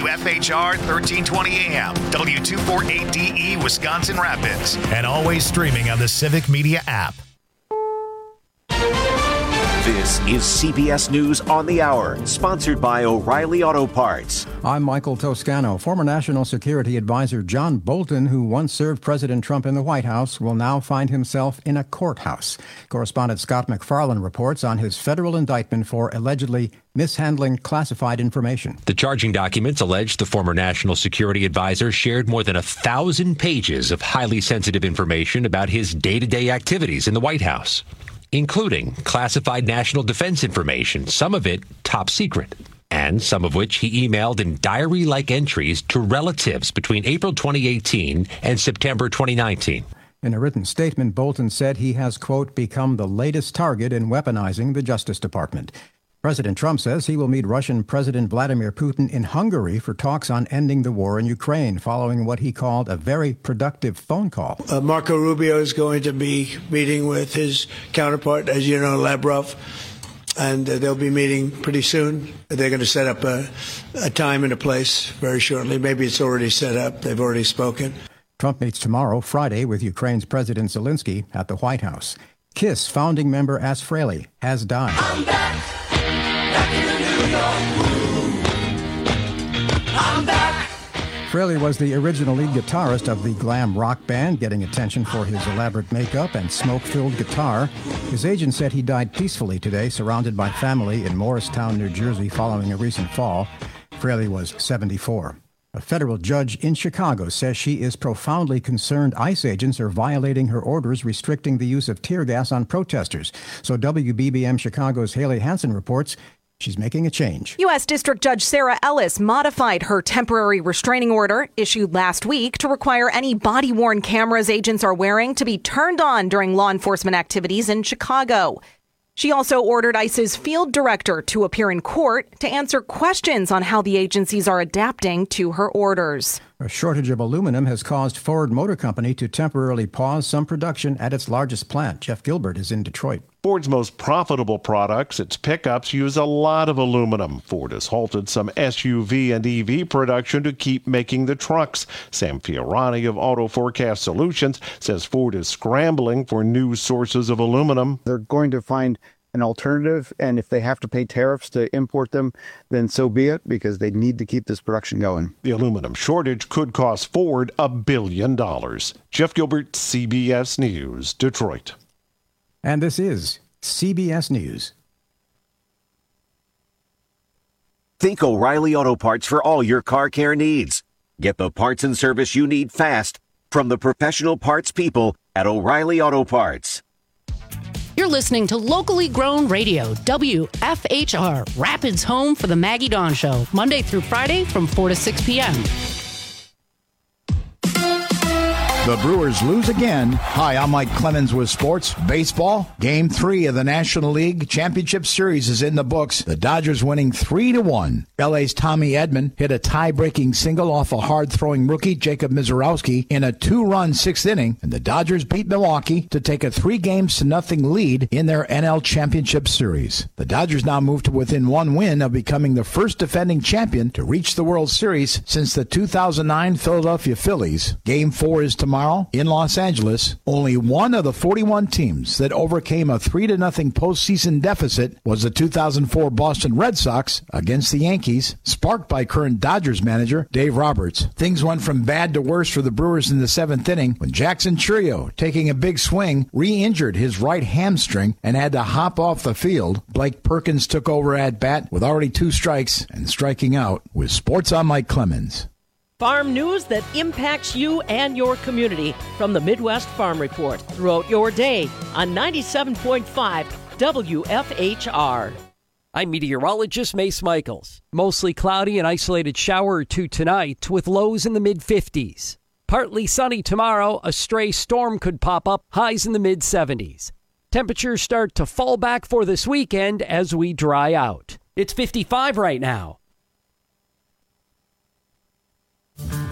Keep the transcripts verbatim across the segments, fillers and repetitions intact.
W F H R thirteen twenty A M, W two forty-eight D E, Wisconsin Rapids, and always streaming on the Civic Media app. This is C B S News on the Hour, sponsored by O'Reilly Auto Parts. I'm Michael Toscano. Former National Security Advisor John Bolton, who once served President Trump in the White House, will now find himself in a courthouse. Correspondent Scott McFarlane reports on his federal indictment for allegedly mishandling classified information. The charging documents allege the former National Security Advisor shared more than a thousand pages of highly sensitive information about his day-to-day activities in the White House, including classified national defense information, some of it top secret, and some of which he emailed in diary-like entries to relatives between April twenty eighteen and September twenty nineteen. In a written statement, Bolton said he has, quote, become the latest target in weaponizing the Justice Department. President Trump says he will meet Russian President Vladimir Putin in Hungary for talks on ending the war in Ukraine, following what he called a very productive phone call. Uh, Marco Rubio is going to be meeting with his counterpart, as you know, Lavrov, and uh, they'll be meeting pretty soon. They're going to set up a, a time and a place very shortly. Maybe it's already set up. They've already spoken. Trump meets tomorrow, Friday, with Ukraine's President Zelensky at the White House. KISS founding member As Frehley has died. I'm back. Back in the New York groove. I'm back. Frehley was the original lead guitarist of the glam rock band, getting attention for his elaborate makeup and smoke-filled guitar. His agent said he died peacefully today, surrounded by family in Morristown, New Jersey, following a recent fall. Frehley was seventy-four. A federal judge in Chicago says she is profoundly concerned ICE agents are violating her orders restricting the use of tear gas on protesters. So W B B M Chicago's Haley Hansen reports she's making a change. U S. District Judge Sarah Ellis modified her temporary restraining order issued last week to require any body-worn cameras agents are wearing to be turned on during law enforcement activities in Chicago. She also ordered ICE's field director to appear in court to answer questions on how the agencies are adapting to her orders. A shortage of aluminum has caused Ford Motor Company to temporarily pause some production at its largest plant. Jeff Gilbert is in Detroit. Ford's most profitable products, its pickups, use a lot of aluminum. Ford has halted some S U V and E V production to keep making the trucks. Sam Fiorani of Auto Forecast Solutions says Ford is scrambling for new sources of aluminum. They're going to find an alternative, and if they have to pay tariffs to import them, then so be it, because they need to keep this production going. The aluminum shortage could cost Ford a billion dollars. Jeff Gilbert, C B S News, Detroit. And this is C B S News. Think O'Reilly Auto Parts for all your car care needs. Get the parts and service you need fast from the professional parts people at O'Reilly Auto Parts. You're listening to locally grown radio, W F H R, Rapids home for the Maggie Dawn Show, Monday through Friday from four to six p.m. The Brewers lose again. Hi, I'm Mike Clemens with sports. Baseball, game three of the National League Championship Series is in the books. The Dodgers winning three to one. L A's Tommy Edman hit a tie-breaking single off a hard-throwing rookie, Jacob Mizorowski, in a two-run sixth inning, and the Dodgers beat Milwaukee to take a three-games to nothing lead in their N L Championship Series. The Dodgers now move to within one win of becoming the first defending champion to reach the World Series since the two thousand nine Philadelphia Phillies. Game four is tomorrow. Tomorrow in Los Angeles. Only one of the forty-one teams that overcame a three to nothing postseason deficit was the two thousand four Boston Red Sox against the Yankees, sparked by current Dodgers manager Dave Roberts. Things went from bad to worse for the Brewers in the seventh inning when Jackson Chourio, taking a big swing, re-injured his right hamstring and had to hop off the field. Blake Perkins took over at bat with already two strikes and striking out. With Sports, I'm Mike Clemens. Farm news that impacts you and your community from the Midwest Farm Report throughout your day on ninety-seven point five W F H R. I'm meteorologist Mace Michaels. Mostly cloudy and isolated shower or two tonight with lows in the mid fifties. Partly sunny tomorrow, a stray storm could pop up, highs in the mid seventies. Temperatures start to fall back for this weekend as we dry out. It's fifty-five right now.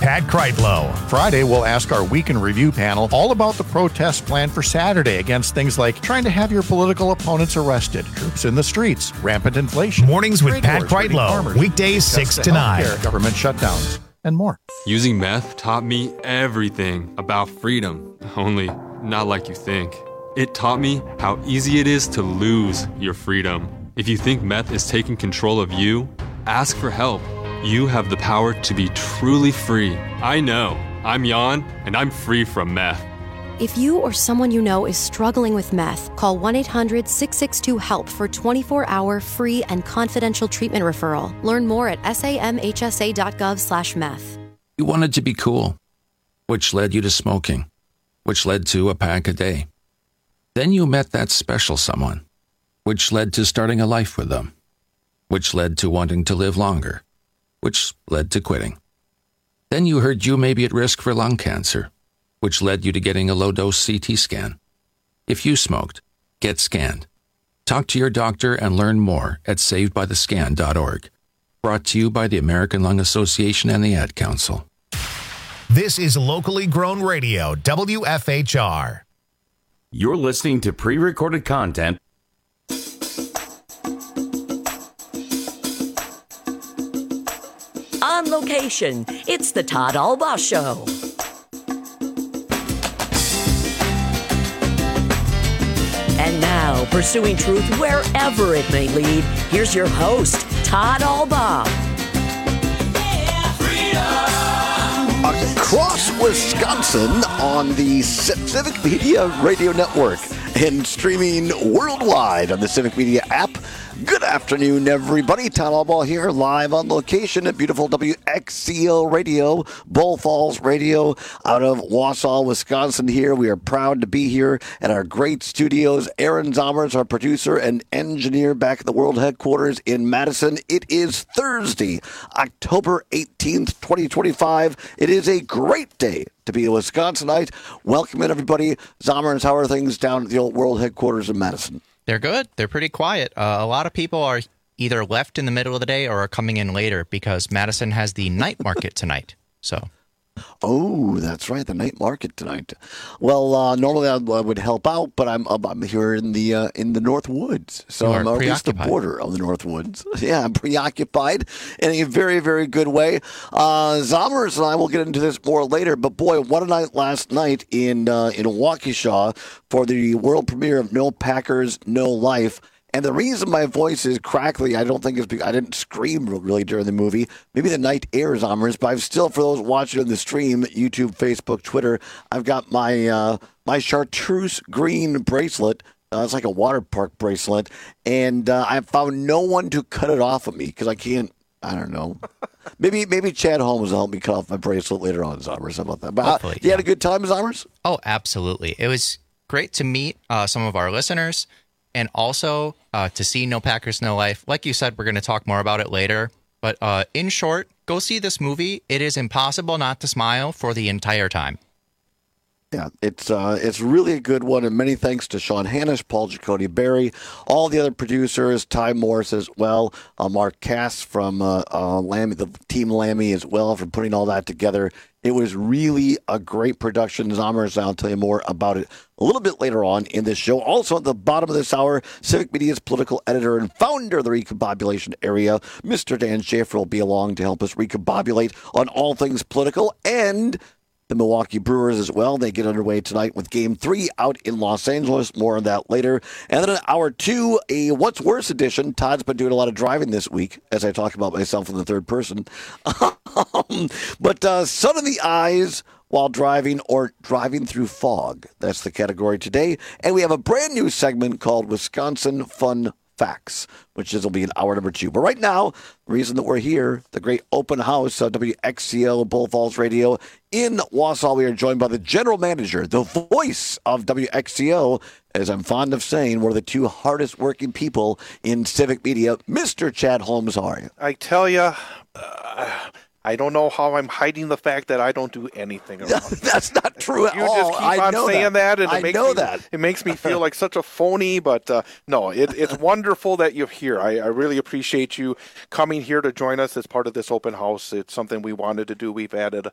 Pat Kreitlow. Friday, we'll ask our Week in Review panel all about the protests planned for Saturday against things like trying to have your political opponents arrested, troops in the streets, rampant inflation. Mornings with trade Pat wars hurting Kreitlow. farmers, Weekdays six cuts to nine. healthcare, government shutdowns, and more. Using meth taught me everything about freedom, only not like you think. It taught me how easy it is to lose your freedom. If you think meth is taking control of you, ask for help. You have the power to be truly free. I know. I'm Jan, and I'm free from meth. If you or someone you know is struggling with meth, call one eight hundred six six two HELP for twenty-four hour free and confidential treatment referral. Learn more at samhsa.gov slash meth. You wanted to be cool, which led you to smoking, which led to a pack a day. Then you met that special someone, which led to starting a life with them, which led to wanting to live longer, which led to quitting. Then you heard you may be at risk for lung cancer, which led you to getting a low-dose C T scan. If you smoked, get scanned. Talk to your doctor and learn more at saved by the scan dot org. Brought to you by the American Lung Association and the Ad Council. This is locally grown radio, W F H R. You're listening to pre-recorded content. On location, it's the Todd Albaugh Show. And now, pursuing truth wherever it may lead, here's your host, Todd Albaugh. Across Wisconsin on the Civic Media Radio Network and streaming worldwide on the Civic Media app. Good afternoon, everybody. Todd Albaugh here, live on location at beautiful W X C O Radio, Bull Falls Radio, out of Wausau, Wisconsin here. We are proud to be here at our great studios. Aaron Zomers, our producer and engineer, back at the world headquarters in Madison. It is Thursday, October eighteenth, twenty twenty-five. It is a great day to be a Wisconsinite. Welcome in, everybody. Zomers, how are things down at the old world headquarters in Madison? They're good. They're pretty quiet. Uh, a lot of people are either left in the middle of the day or are coming in later because Madison has the night market tonight. So, oh, that's right, the night market tonight. Well, uh, normally I would help out, but I'm I'm here in the uh, in the North Woods, so I'm at least the border of the North Woods. Yeah, I'm preoccupied in a very very good way. Uh, Zomers and I will get into this more later, but boy, what a night last night in uh, in Waukesha for the world premiere of No Packers, No Life. And the reason my voice is crackly, I don't think is because I didn't scream really during the movie. Maybe the night air Zomers, but I've still, for those watching on the stream, YouTube, Facebook, Twitter, I've got my uh, my chartreuse green bracelet. Uh, it's like a water park bracelet, and uh, I found no one to cut it off of me because I can't. I don't know. Maybe maybe Chad Holmes will help me cut off my bracelet later on, Zomers. How about that? But Hopefully, uh, you yeah. had a good time, Zomers? Oh, absolutely. It was great to meet uh, some of our listeners. And also uh, to see No Packers, No Life. Like you said, we're going to talk more about it later. But uh, in short, go see this movie. It is impossible not to smile for the entire time. Yeah, it's uh, it's really a good one, and many thanks to Sean Hannish, Paul Giacotti Berry, all the other producers, Ty Morris as well, uh, Mark Cass from uh, uh, Lammy, the Team Lammy as well, for putting all that together. It was really a great production. Zomers, I'll tell you more about it a little bit later on in this show. Also at the bottom of this hour, Civic Media's political editor and founder of the Recombobulation Area, Mister Dan Schaefer, will be along to help us recombobulate on all things political, and the Milwaukee Brewers as well. They get underway tonight with Game three out in Los Angeles. More on that later. And then in hour two, a What's Worse edition. Todd's been doing a lot of driving this week, as I talk about myself in the third person. but uh, sun in the eyes while driving or driving through fog. That's the category today. And we have a brand new segment called Wisconsin Fun Facts, which is will be in hour number two. But right now, the reason that we're here, the great open house of W X C O Bull Falls Radio in Wausau, we are joined by the general manager, the voice of W X C O, as I'm fond of saying, one of the two hardest working people in civic media, Mister Chad Holmes. How are you? I tell you, uh, I don't know how I'm hiding the fact that I don't do anything around. That's not true at you all. You just keep I on know saying that, that and it I makes know me, that. It makes me feel like such a phony, but uh, no, it, it's wonderful that you're here. I, I really appreciate you coming here to join us as part of this open house. It's something we wanted to do. We've added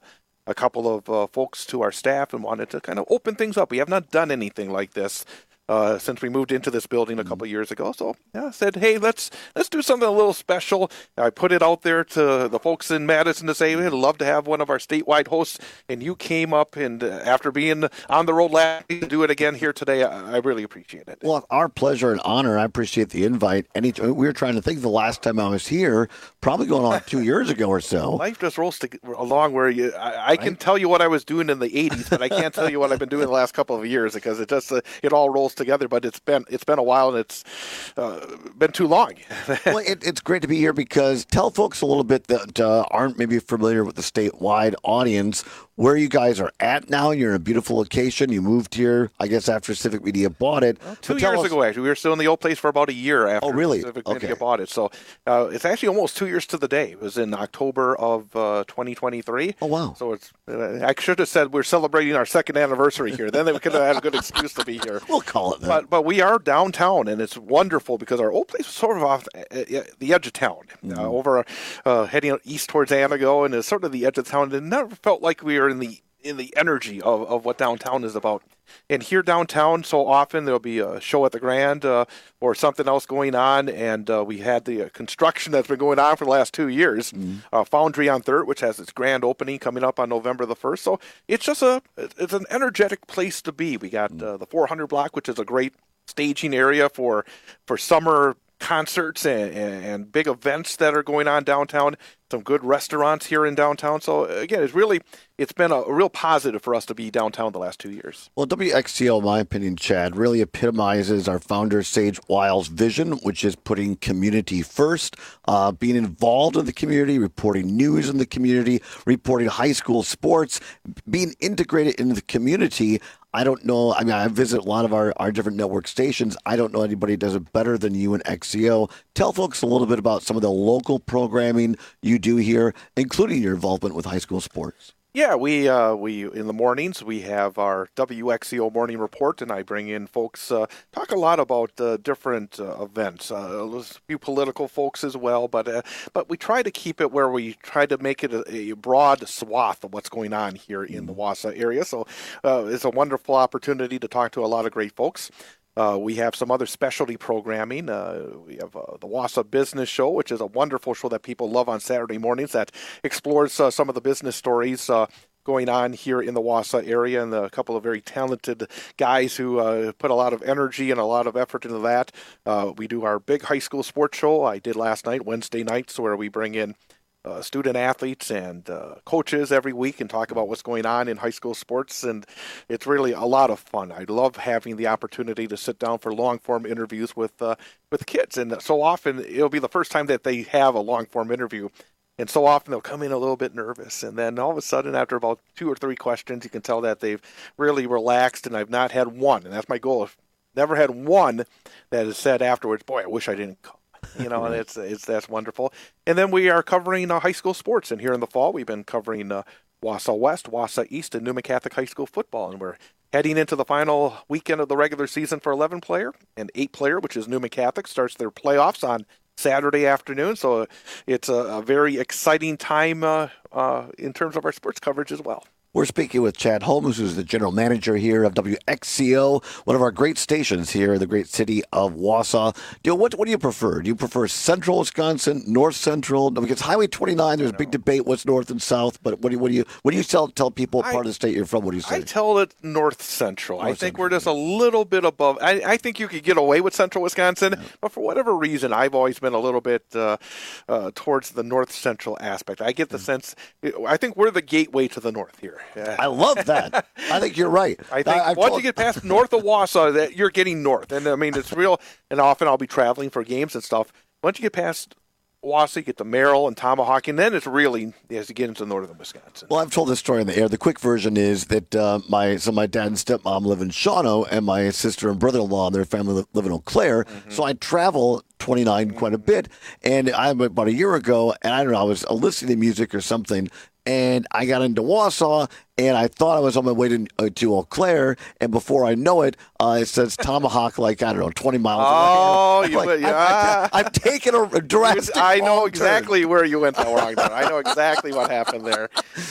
a couple of uh, folks to our staff and wanted to kind of open things up. We have not done anything like this Uh, since we moved into this building a couple of years ago. So yeah, I said, hey, let's let's do something a little special. I put it out there to the folks in Madison to say we'd love to have one of our statewide hosts, and you came up, and uh, after being on the road last week, to do it again here today, I, I really appreciate it. Well, our pleasure and honor. I appreciate the invite. Any, we were trying to think of the last time I was here, probably going on two years ago or so. Life just rolls to, along where you, I, I can right? tell you what I was doing in the eighties, but I can't tell you what I've been doing the last couple of years because it just uh, it all rolls together. But it's been it's been a while and it's uh, been too long. Well, it, it's great to be here because tell folks a little bit that uh, aren't maybe familiar with the statewide audience where you guys are at now. You're in a beautiful location. You moved here, I guess, after Civic Media bought it. Well, two years us... ago, actually. We were still in the old place for about a year after oh, really? Civic okay. Media bought it. So uh, it's actually almost two years to the day. It was in October of uh, twenty twenty-three. Oh, wow. So it's. Uh, I should have said we're celebrating our second anniversary here. Then we could have had a good excuse to be here. We'll call it that. But, but we are downtown, and it's wonderful because our old place was sort of off the edge of town, mm-hmm. uh, over uh, heading east towards Anago, and it's sort of the edge of town. It never felt like we were in the in the energy of, of what downtown is about. And here downtown, so often there'll be a show at the Grand uh, or something else going on, and uh, we had the uh, construction that's been going on for the last two years, mm-hmm. uh, Foundry on third, which has its grand opening coming up on November the first. So it's just a it's an energetic place to be. We got uh, the four hundred block, which is a great staging area for for summer concerts and, and, and big events that are going on downtown. Some good restaurants here in downtown. So again, it's really it's been a, a real positive for us to be downtown the last two years. Well, W X C O, in my opinion, Chad, really epitomizes our founder Sage Wiles' vision, which is putting community first, uh, being involved in the community, reporting news in the community, reporting high school sports, being integrated into the community. I don't know. I mean, I visit a lot of our, our different network stations. I don't know anybody who does it better than you and X C O. Tell folks a little bit about some of the local programming you do here, including your involvement with high school sports. Yeah, we uh, we in the mornings we have our W X C O morning report, and I bring in folks uh, talk a lot about uh, different uh, events, uh, a few political folks as well, but uh, but we try to keep it where we try to make it a, a broad swath of what's going on here in the Wausau area. So uh, it's a wonderful opportunity to talk to a lot of great folks. Uh, we have some other specialty programming. Uh, we have uh, the Wausau Business Show, which is a wonderful show that people love on Saturday mornings that explores uh, some of the business stories uh, going on here in the Wausau area, and a couple of very talented guys who uh, put a lot of energy and a lot of effort into that. Uh, we do our big high school sports show I did last night, Wednesday nights, where we bring in Uh, student athletes and uh, coaches every week and talk about what's going on in high school sports, and it's really a lot of fun. I love having the opportunity to sit down for long-form interviews with uh, with kids, and so often it'll be the first time that they have a long-form interview, and so often they'll come in a little bit nervous, and then all of a sudden after about two or three questions you can tell that they've really relaxed, and I've not had one, and that's my goal. I've never had one that has said afterwards, boy, I wish I didn't come. You know, and it's it's that's wonderful. And then we are covering uh, high school sports. And here in the fall, we've been covering uh, Wausau West, Wausau East, and Newman Catholic High School football. And we're heading into the final weekend of the regular season for eleven player. And eight player, which is Newman Catholic, starts their playoffs on Saturday afternoon. So it's a, a very exciting time uh, uh, in terms of our sports coverage as well. We're speaking with Chad Holmes, who's the general manager here of W X C O, one of our great stations here in the great city of Wausau. Do you, what, what do you prefer? Do you prefer central Wisconsin, north central? Because Highway twenty-nine, there's a big debate what's north and south, but what do you, what do you, what do you tell, tell people what part of the state you're from? What do you say? I tell it north central. North I think central. we're just a little bit above. I, I think you could get away with central Wisconsin, yeah. But for whatever reason, I've always been a little bit uh, uh, towards the north central aspect. I get the mm. sense, I think we're the gateway to the north here. Yeah. I love that. I think you're right. I think I, once told... you get past north of Wausau, that you're getting north. And I mean, it's real. And often I'll be traveling for games and stuff. Once you get past Wausau, you get to Merrill and Tomahawk, and then it's really as you get into northern Wisconsin. Well, I've told this story on the air. The quick version is that uh, my so my dad and stepmom live in Shawano, and my sister and brother-in-law and their family live, live in Eau Claire. Mm-hmm. So I travel twenty-nine mm-hmm. quite a bit. And I about a year ago, and I don't know, I was listening to music or something, and I got into Wausau, and I thought I was on my way to, uh, to Eau Claire, and before I know it, uh, it says Tomahawk, like, I don't know, twenty miles oh, away. You like, went, yeah. I've, I've taken a, a drastic I know wrong exactly turn. where you went wrong there. I know exactly what happened there.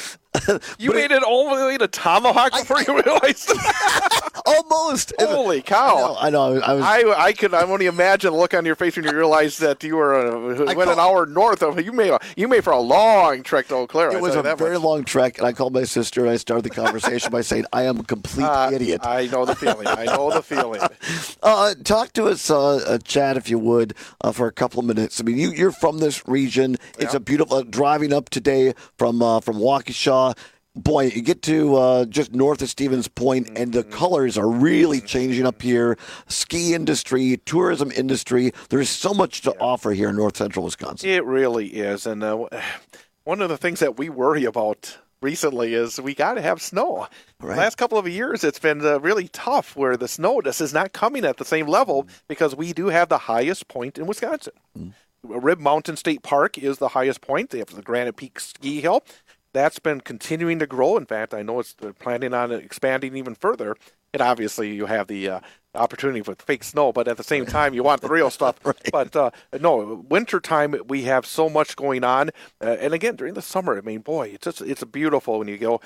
You made it all the way to Tomahawk before I, you realized Almost. Holy cow. I know. I, know, I, was, I, I could I only imagine the look on your face when you realized that you were uh, went an hour north of you made a, you made for a long trek to Eau Claire. It I was a that very much. long trek, and I called my sister and I started the conversation by saying, I am a complete uh, idiot. I know the feeling. I know the feeling. Uh, talk to us, uh, uh, Chad, if you would, uh, for a couple of minutes. I mean, you, you're from this region. It's yeah. a beautiful, uh, driving up today from uh, from Waukesha. Boy, you get to uh, just north of Stevens Point, and the colors are really changing up here. Ski industry, tourism industry. There's so much to yeah. offer here in north central Wisconsin. It really is. And uh, one of the things that we worry about recently is we got to have snow. Right. The last couple of years, it's been uh, really tough where the snow just is not coming at the same level mm. because we do have the highest point in Wisconsin. Mm. Rib Mountain State Park is the highest point. They have the Granite Peak Ski Hill. That's been continuing to grow. In fact, I know it's planning on expanding even further. And obviously, you have the uh, opportunity for fake snow, but at the same time, you want the real stuff. Right. But uh, no, wintertime, we have so much going on. Uh, and again, during the summer, I mean, boy, it's just, it's beautiful when you go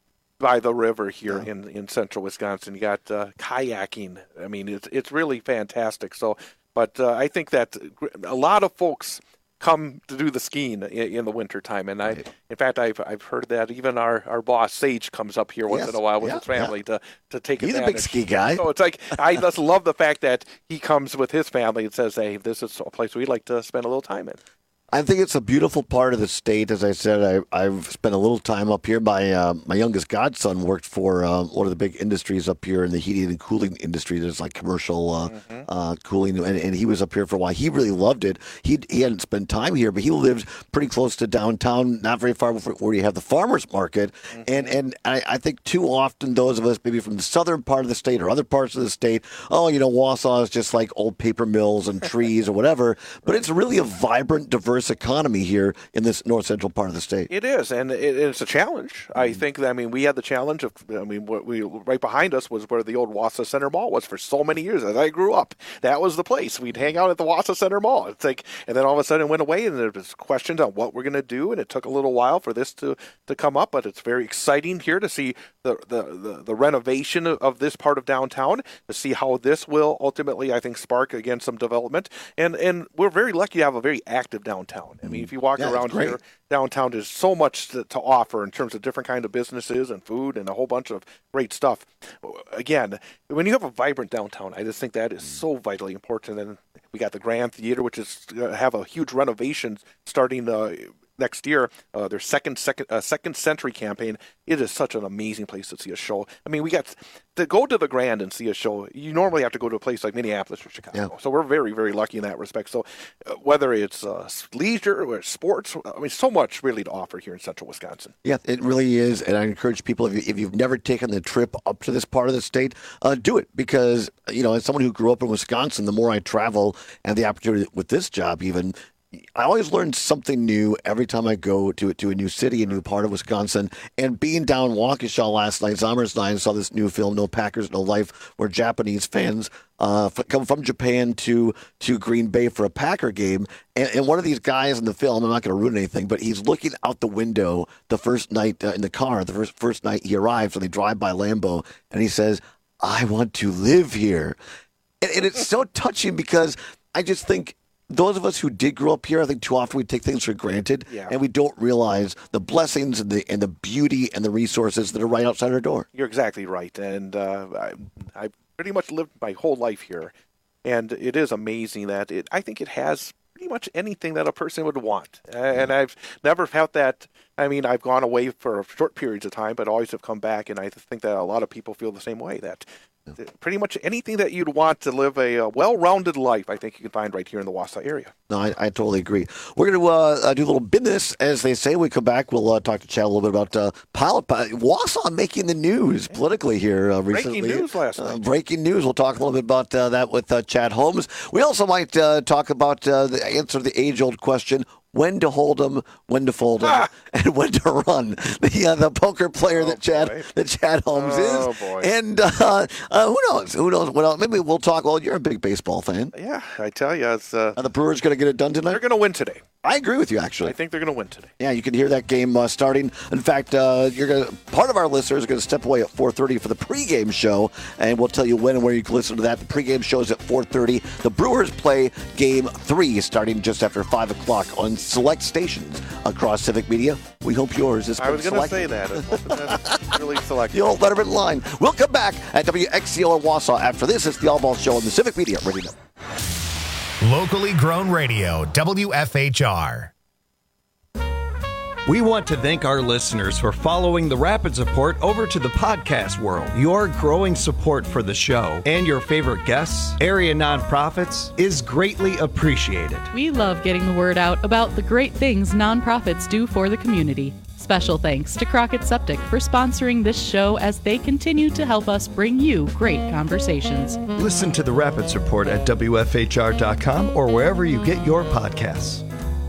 by the river here yeah. in, in central Wisconsin. You got uh, kayaking. I mean, it's it's really fantastic. So, but uh, I think that a lot of folks come to do the skiing in, in the wintertime. And I, right. in fact, I've I've heard that even our, our boss, Sage, comes up here once yes. in a while with yeah. his family yeah. to, to take He's advantage. He's a big ski guy. So it's like, I just love the fact that he comes with his family and says, hey, this is a place we'd like to spend a little time in. I think it's a beautiful part of the state. As I said, I, I've spent a little time up here. My uh, my youngest godson worked for uh, one of the big industries up here in the heating and cooling industry. There's like commercial uh, mm-hmm. uh, cooling, and, and he was up here for a while. He really loved it. He he hadn't spent time here, but he lived pretty close to downtown, not very far from where you have the farmers market. Mm-hmm. And and I, I think too often those of us maybe from the southern part of the state or other parts of the state, oh, you know, Wausau is just like old paper mills and trees or whatever. But it's really a vibrant, diverse economy here in this north central part of the state. It is, and it, it's a challenge. Mm-hmm. I think that, I mean, we had the challenge of, I mean, what we right behind us was where the old Wausau Center Mall was for so many years. As I grew up, that was the place. We'd hang out at the Wausau Center Mall. It's like, and then all of a sudden it went away, and there was questions on what we're going to do, and it took a little while for this to, to come up, but it's very exciting here to see the, the, the, the renovation of, of this part of downtown, to see how this will ultimately, I think, spark, again, some development. And, and we're very lucky to have a very active downtown. I mean, if you walk yeah, around here, downtown, there's so much to, to offer in terms of different kind of businesses and food and a whole bunch of great stuff. Again, when you have a vibrant downtown, I just think that is so vitally important. And we got the Grand Theater, which is going to have a huge renovation starting uh, next year, uh, their second second uh, second century campaign. It is such an amazing place to see a show. I mean, we got to go to the Grand and see a show. You normally have to go to a place like Minneapolis or Chicago. Yeah. So we're very, very lucky in that respect. So uh, whether it's uh, leisure or sports, I mean, so much really to offer here in central Wisconsin. Yeah, it really is. And I encourage people, if, you, if you've never taken the trip up to this part of the state, uh, do it. Because, you know, as someone who grew up in Wisconsin, the more I travel and the opportunity with this job even, I always learn something new every time I go to to a new city, a new part of Wisconsin. And being down Waukesha last night, Zombers and I saw this new film, No Packers, No Life, where Japanese fans uh, come from Japan to to Green Bay for a Packer game. And, and one of these guys in the film, I'm not going to ruin anything, but he's looking out the window the first night uh, in the car, the first first night he arrives, and they drive by Lambeau, and he says, "I want to live here." And, and it's so touching because I just think, those of us who did grow up here, I think too often we take things for granted, yeah. and we don't realize the blessings and the and the beauty and the resources that are right outside our door. You're exactly right, and uh, I, I pretty much lived my whole life here, and it is amazing that it. I think it has pretty much anything that a person would want, and I've never felt that. I mean, I've gone away for short periods of time, but always have come back, and I think that a lot of people feel the same way, that pretty much anything that you'd want to live a, a well-rounded life, I think you can find right here in the Wausau area. No, I, I totally agree. We're going to uh, do a little business, as they say. When we come back, we'll uh, talk to Chad a little bit about uh, pilot, Wausau making the news politically here uh, recently. Breaking news last night. Uh, breaking news. We'll talk a little bit about uh, that with uh, Chad Holmes. We also might uh, talk about uh, the answer to the age-old question, when to hold them, when to fold them, ah! and when to run. The uh, the poker player oh, that Chad boy. that Chad Holmes oh, is. Boy. And uh, uh, who knows? Who knows what else? Maybe we'll talk. Well, you're a big baseball fan. Yeah, I tell you, it's, uh, are the Brewers going to get it done tonight? They're going to win today. I agree with you, actually. I think they're going to win today. Yeah, you can hear that game uh, starting. In fact, uh, you're gonna, part of our listeners are going to step away at four thirty for the pregame show, and we'll tell you when and where you can listen to that. The pregame show is at four thirty. The Brewers play Game three starting just after five o'clock on select stations across Civic Media. We hope yours is I was going to say that. It's really select. The old Letterman line. We'll come back at W X C O in Wausau after this. It's the All Ball Show on the Civic Media Radio Network. Locally grown radio, W F H R. We want to thank our listeners for following the Rapids Report over to the podcast world. Your growing support for the show and your favorite guests, area nonprofits, is greatly appreciated. We love getting the word out about the great things nonprofits do for the community. Special thanks to Crockett Septic for sponsoring this show as they continue to help us bring you great conversations. Listen to the Rapids Report at W F H R dot com or wherever you get your podcasts.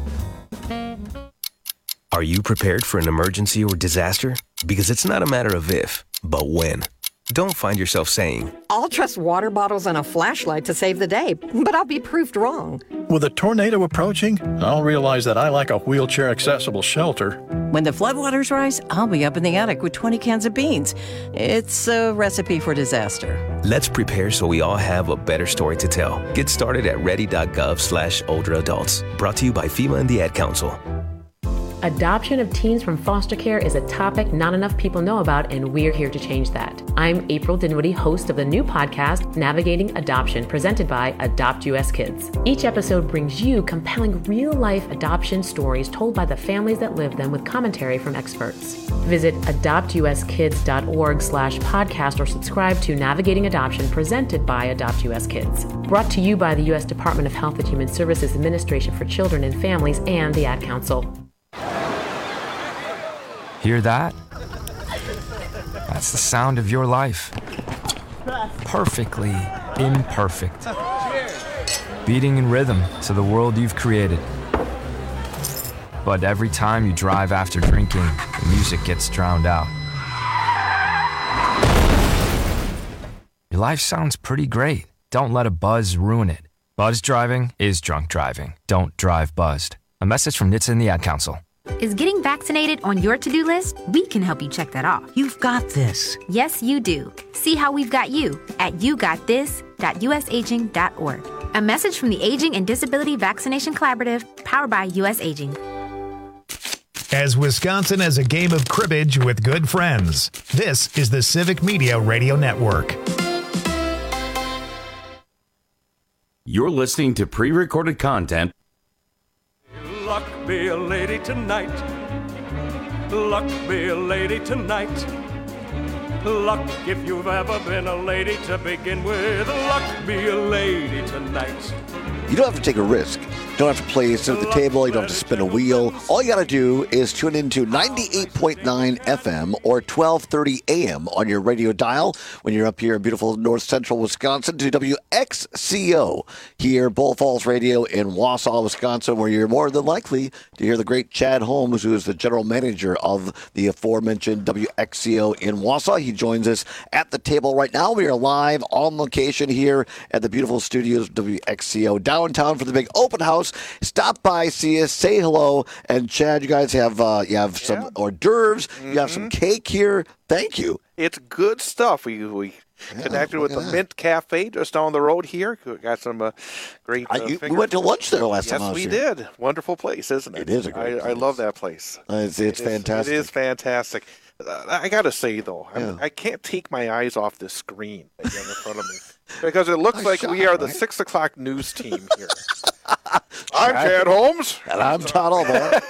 Are you prepared for an emergency or disaster? Because it's not a matter of if, but when. Don't find yourself saying, I'll trust water bottles and a flashlight to save the day, but I'll be proved wrong. With a tornado approaching, I'll realize that I lack a wheelchair-accessible shelter. When the floodwaters rise, I'll be up in the attic with twenty cans of beans. It's a recipe for disaster. Let's prepare so we all have a better story to tell. Get started at ready.gov slash older adults. Brought to you by FEMA and the Ad Council. Adoption of teens from foster care is a topic not enough people know about, and we're here to change that. I'm April Dinwiddie, host of the new podcast, Navigating Adoption, presented by Adopt U S Kids. Each episode brings you compelling real-life adoption stories told by the families that live them with commentary from experts. Visit adopt u s kids dot org slash podcast or subscribe to Navigating Adoption, presented by Adopt U S Kids. Brought to you by the U S Department of Health and Human Services Administration for Children and Families and the Ad Council. Hear that? That's the sound of your life. Perfectly imperfect. Beating in rhythm to the world you've created. But every time you drive after drinking, the music gets drowned out. Your life sounds pretty great. Don't let a buzz ruin it. Buzz driving is drunk driving. Don't drive buzzed. A message from N H T S A and the Ad Council. Is getting vaccinated on your to-do list? We can help you check that off. You've got this. Yes, you do. See how we've got you at you got this dot u s aging dot org. A message from the Aging and Disability Vaccination Collaborative, powered by U S Aging. As Wisconsin has a game of cribbage with good friends, this is the Civic Media Radio Network. You're listening to pre-recorded content. Luck be a lady tonight. Luck be a lady tonight. Luck if you've ever been a lady to begin with. Luck be a lady tonight. You don't have to take a risk. You don't have to play sit at the table. You don't have to spin a wheel. All you got to do is tune into ninety-eight point nine F M or twelve thirty A M on your radio dial when you're up here in beautiful north central Wisconsin to W X C O here, Bull Falls Radio in Wausau, Wisconsin, where you're more than likely to hear the great Chad Holmes, who is the general manager of the aforementioned W X C O in Wausau. He joins us at the table right now. We are live on location here at the beautiful studios of W X C O downtown for the big open house. Stop by, see us, say hello, and Chad, you guys have uh, you have some yeah. hors d'oeuvres, mm-hmm. you have some cake here. Thank you. It's good stuff. We we yeah, connected with the that. Mint Cafe just down the road here. We got some uh, great. Uh, uh, you, we went to lunch there last yes, time. Yes, we here. did. Wonderful place, isn't it? It is a great. I, place. I love that place. Uh, it's it's it fantastic. Is, it is fantastic. Uh, I got to say though, yeah. I, I can't take my eyes off the screen that you have in front of me because it looks like shot, we are right? the six o'clock news team here. I'm Chad Holmes. And I'm Todd Albar.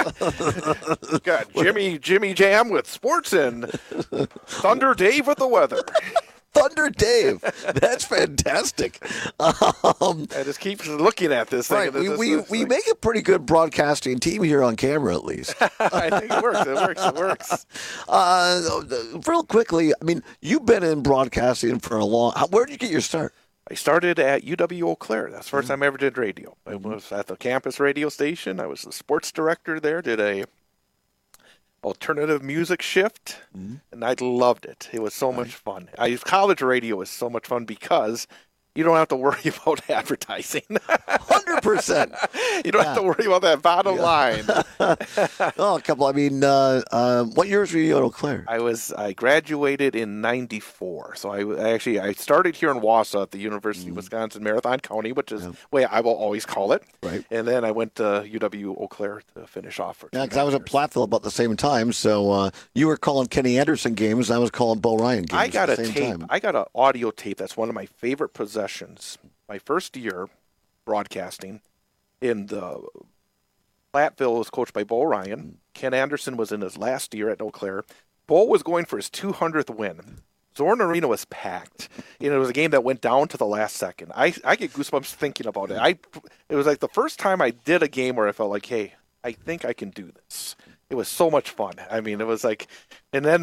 Got Jimmy Jimmy Jam with sports and Thunder Dave with the weather. Thunder Dave. That's fantastic. Um, I just keep looking at this thing. Right. We, this, we, this we thing. make a pretty good broadcasting team here on camera, at least. I think it works. It works. It works. Uh, real quickly, I mean, you've been in broadcasting for a long time. Where did you get your start? I started at U W Eau Claire. That's the first time I ever did radio. I was at the campus radio station. I was the sports director there, did a alternative music shift, mm-hmm. and I loved it. It was so right. much fun. I college radio was so much fun because you don't have to worry about advertising. one hundred percent. You don't Yeah. have to worry about that bottom Yeah. line. Oh, a couple. I mean, uh, uh, what years were you at Eau Claire? I was I graduated in ninety-four, so I, I actually I started here in Wausau at the University of Wisconsin Marathon County, which is the way I will always call it. Right. And then I went to U W Eau Claire to finish off for. Yeah, because I was at Platteville about the same time. So uh, you were calling Kenny Anderson games, and I was calling Bo Ryan games. I got at a the same tape. time. I got an audio tape. That's one of my favorite possessions. My first year broadcasting in the Platteville was coached by Bo Ryan. Ken Anderson was in his last year at Eau Claire. Bo was going for his two hundredth win. Zorn Arena was packed. You know, it was a game that went down to the last second. I, I get goosebumps thinking about it. I it was like the first time I did a game where I felt like, hey, I think I can do this. It was so much fun. I mean, it was like, and then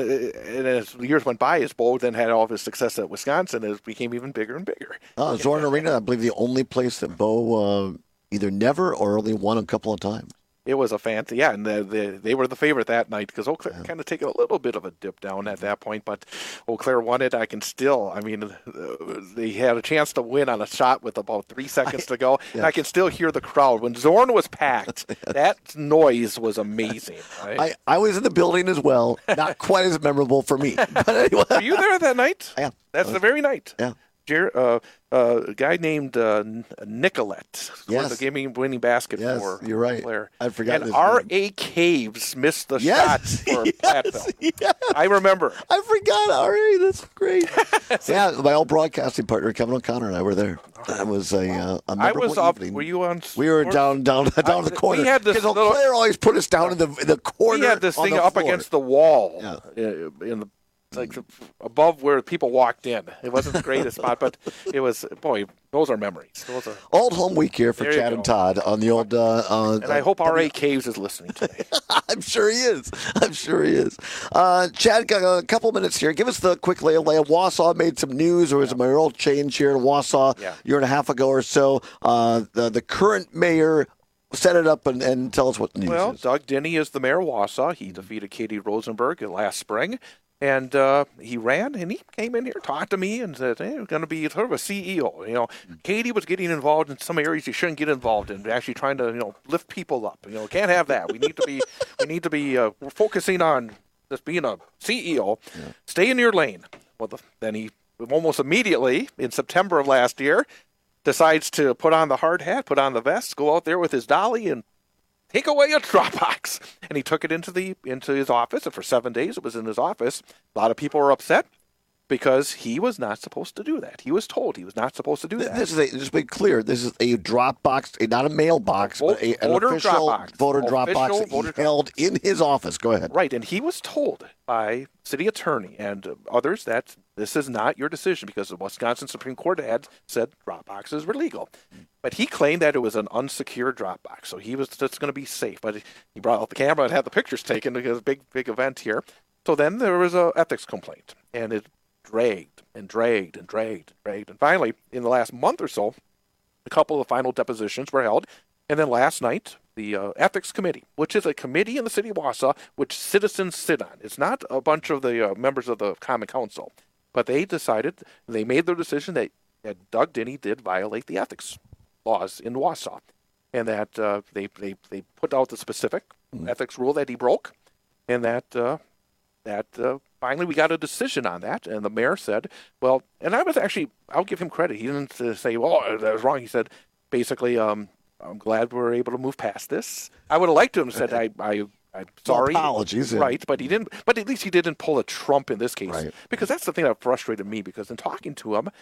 and as the years went by, as Bo then had all of his success at Wisconsin, it became even bigger and bigger. Oh, Zorn Arena, I believe the only place that Bo uh, either never or only won a couple of times. It was a fancy, yeah, and the, the, they were the favorite that night because Eau Claire yeah. kind of taken a little bit of a dip down at that point, but Eau Claire won it. I can still, I mean, uh, they had a chance to win on a shot with about three seconds I, to go. Yeah. And I can still hear the crowd. When Zorn was packed, that noise was amazing. Right? I, I was in the building as well, not quite as memorable for me. But anyway. Were you there that night? Yeah. That's the very night. Yeah. Jer- uh, uh, a guy named uh, Nicolette scored yes. the game-winning basket yes, for you're right. Claire. I forgot. And R A Caves missed the yes. shots for yes. Platteville. Yes. I remember. I forgot R A. That's great. Yeah, my old broadcasting partner Kevin O'Connor and I were there. That was a, uh, a I was up. Evening. Were you on? We were down, down, down I, in the corner. We had this little, little, Claire always put us down in the in the corner. We had this thing the up floor. against the wall, yeah. in the. Like above where people walked in. It wasn't the greatest spot, but it was, boy, those are memories. Those are Old home week here for there Chad and Todd on the old. Uh, uh, and I hope R A Caves is listening today. I'm sure he is. I'm sure he is. Uh, Chad, got a couple minutes here. Give us the quick lay of lay. Wausau made some news. Or was a mayoral change here in Wausau yeah. a year and a half ago or so. Uh, the, the current mayor. Set it up and, and tell us what the news well, is. Well, Doug Denny is the mayor of Wausau. He defeated Katie Rosenberg last spring. And uh, he ran, and he came in here, talked to me, and said, hey, we're going to be sort of a C E O. You know, Katie was getting involved in some areas you shouldn't get involved in, actually trying to, you know, lift people up. You know, can't have that. We need to be, we need to be, uh, we're focusing on just being a C E O. Yeah. Stay in your lane. Well, the, then he almost immediately, in September of last year, decides to put on the hard hat, put on the vest, go out there with his dolly, and take away a Dropbox. And he took it into the into his office, and for seven days it was in his office. A lot of people were upset because he was not supposed to do that. He was told he was not supposed to do that. This is a, just to be clear, this is a Dropbox, a, not a mailbox, Vote, but a, an voter official Dropbox. voter Official Dropbox that voter he held in his office. Go ahead. Right, and he was told by city attorney and others that this is not your decision because the Wisconsin Supreme Court had said Dropboxes were legal. But he claimed that it was an unsecured Dropbox, so he was just going to be safe. But he brought out the camera and had the pictures taken because it was a big, big event here. So then there was an ethics complaint, and it dragged and dragged and dragged and dragged. And finally, in the last month or so, a couple of final depositions were held. And then last night, the uh, Ethics Committee, which is a committee in the city of Wausau, which citizens sit on. It's not a bunch of the uh, members of the Common Council. But they decided, they made their decision that, that Doug Denny did violate the ethics laws in Wausau. And that uh, they, they, they put out the specific mm. ethics rule that he broke. And that uh, that uh, finally we got a decision on that. And the mayor said, well, and I was actually, I'll give him credit. He didn't uh, say, well, that was wrong. He said, basically, um, I'm glad we're able to move past this. I would have liked to have said, I, I, I'm sorry. Well, apologies. Right, yeah. but he didn't. But at least he didn't pull a Trump in this case. Right. Because that's the thing that frustrated me, because in talking to him,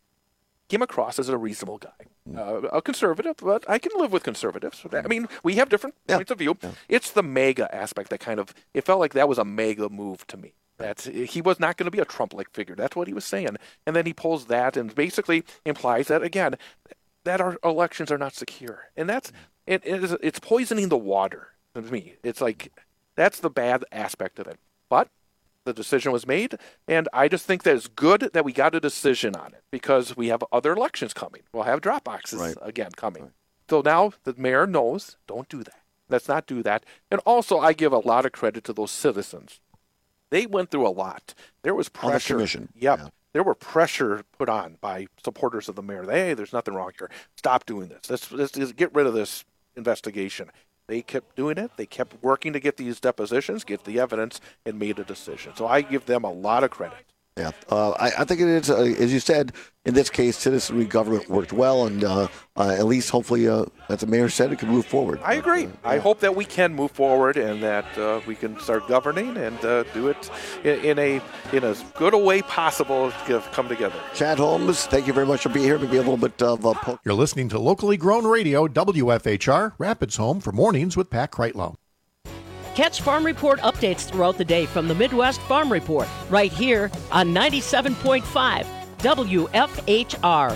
came across as a reasonable guy. Uh, a conservative, but I can live with conservatives. I mean, we have different yeah. points of view. Yeah. It's the MAGA aspect that kind of, it felt like that was a MAGA move to me. That he was not going to be a Trump-like figure. That's what he was saying. And then he pulls that and basically implies that, again, that our elections are not secure. And that's, it, it is, it's poisoning the water to me. It's like, that's the bad aspect of it. But the decision was made, and I just think that it's good that we got a decision on it because we have other elections coming. We'll have drop boxes right. again coming. Right. So now the mayor knows, don't do that. Let's not do that. And also, I give a lot of credit to those citizens. They went through a lot. There was pressure. On the commission. Yep. Yeah. there were pressure put on by supporters of the mayor. Hey, there's nothing wrong here. Stop doing this. Let's, let's, let's get rid of this investigation. They kept doing it. They kept working to get these depositions, get the evidence, and made a decision. So I give them a lot of credit. Yeah, uh, I, I think it is, uh, as you said, in this case, citizenry government worked well, and uh, uh, at least hopefully, uh, as the mayor said, it can move forward. I agree. Uh, yeah. I hope that we can move forward and that uh, we can start governing and uh, do it in, in a in as good a way possible to come together. Chad Holmes, thank you very much for being here. Maybe a little bit of a poke. You're listening to locally grown radio, W F H R, Rapids Home for Mornings with Pat Kreitlow. Catch Farm Report updates throughout the day from the Midwest Farm Report, right here on ninety-seven point five W F H R.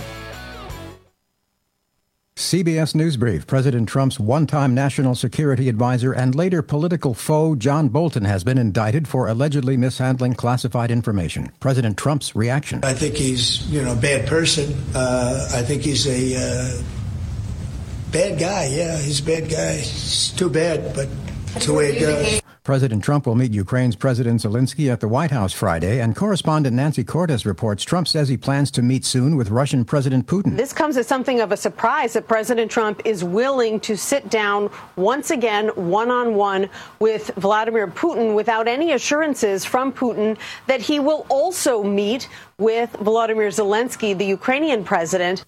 C B S News Brief. President Trump's one-time national security advisor and later political foe, John Bolton, has been indicted for allegedly mishandling classified information. President Trump's reaction. I think he's, you know, a bad person. Uh, I think he's a uh, bad guy. Yeah, he's a bad guy. It's too bad, but it's the way it goes. President Trump will meet Ukraine's President Zelensky at the White House Friday, and correspondent Nancy Cortez reports Trump says he plans to meet soon with Russian President Putin. This comes as something of a surprise that President Trump is willing to sit down once again one-on-one with Vladimir Putin without any assurances from Putin that he will also meet with Volodymyr Zelensky, the Ukrainian president.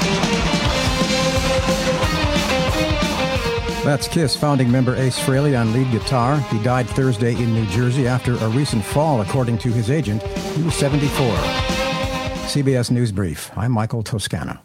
That's KISS founding member Ace Frehley on lead guitar. He died Thursday in New Jersey after a recent fall, according to his agent. He was seventy-four. C B S News Brief. I'm Michael Toscano.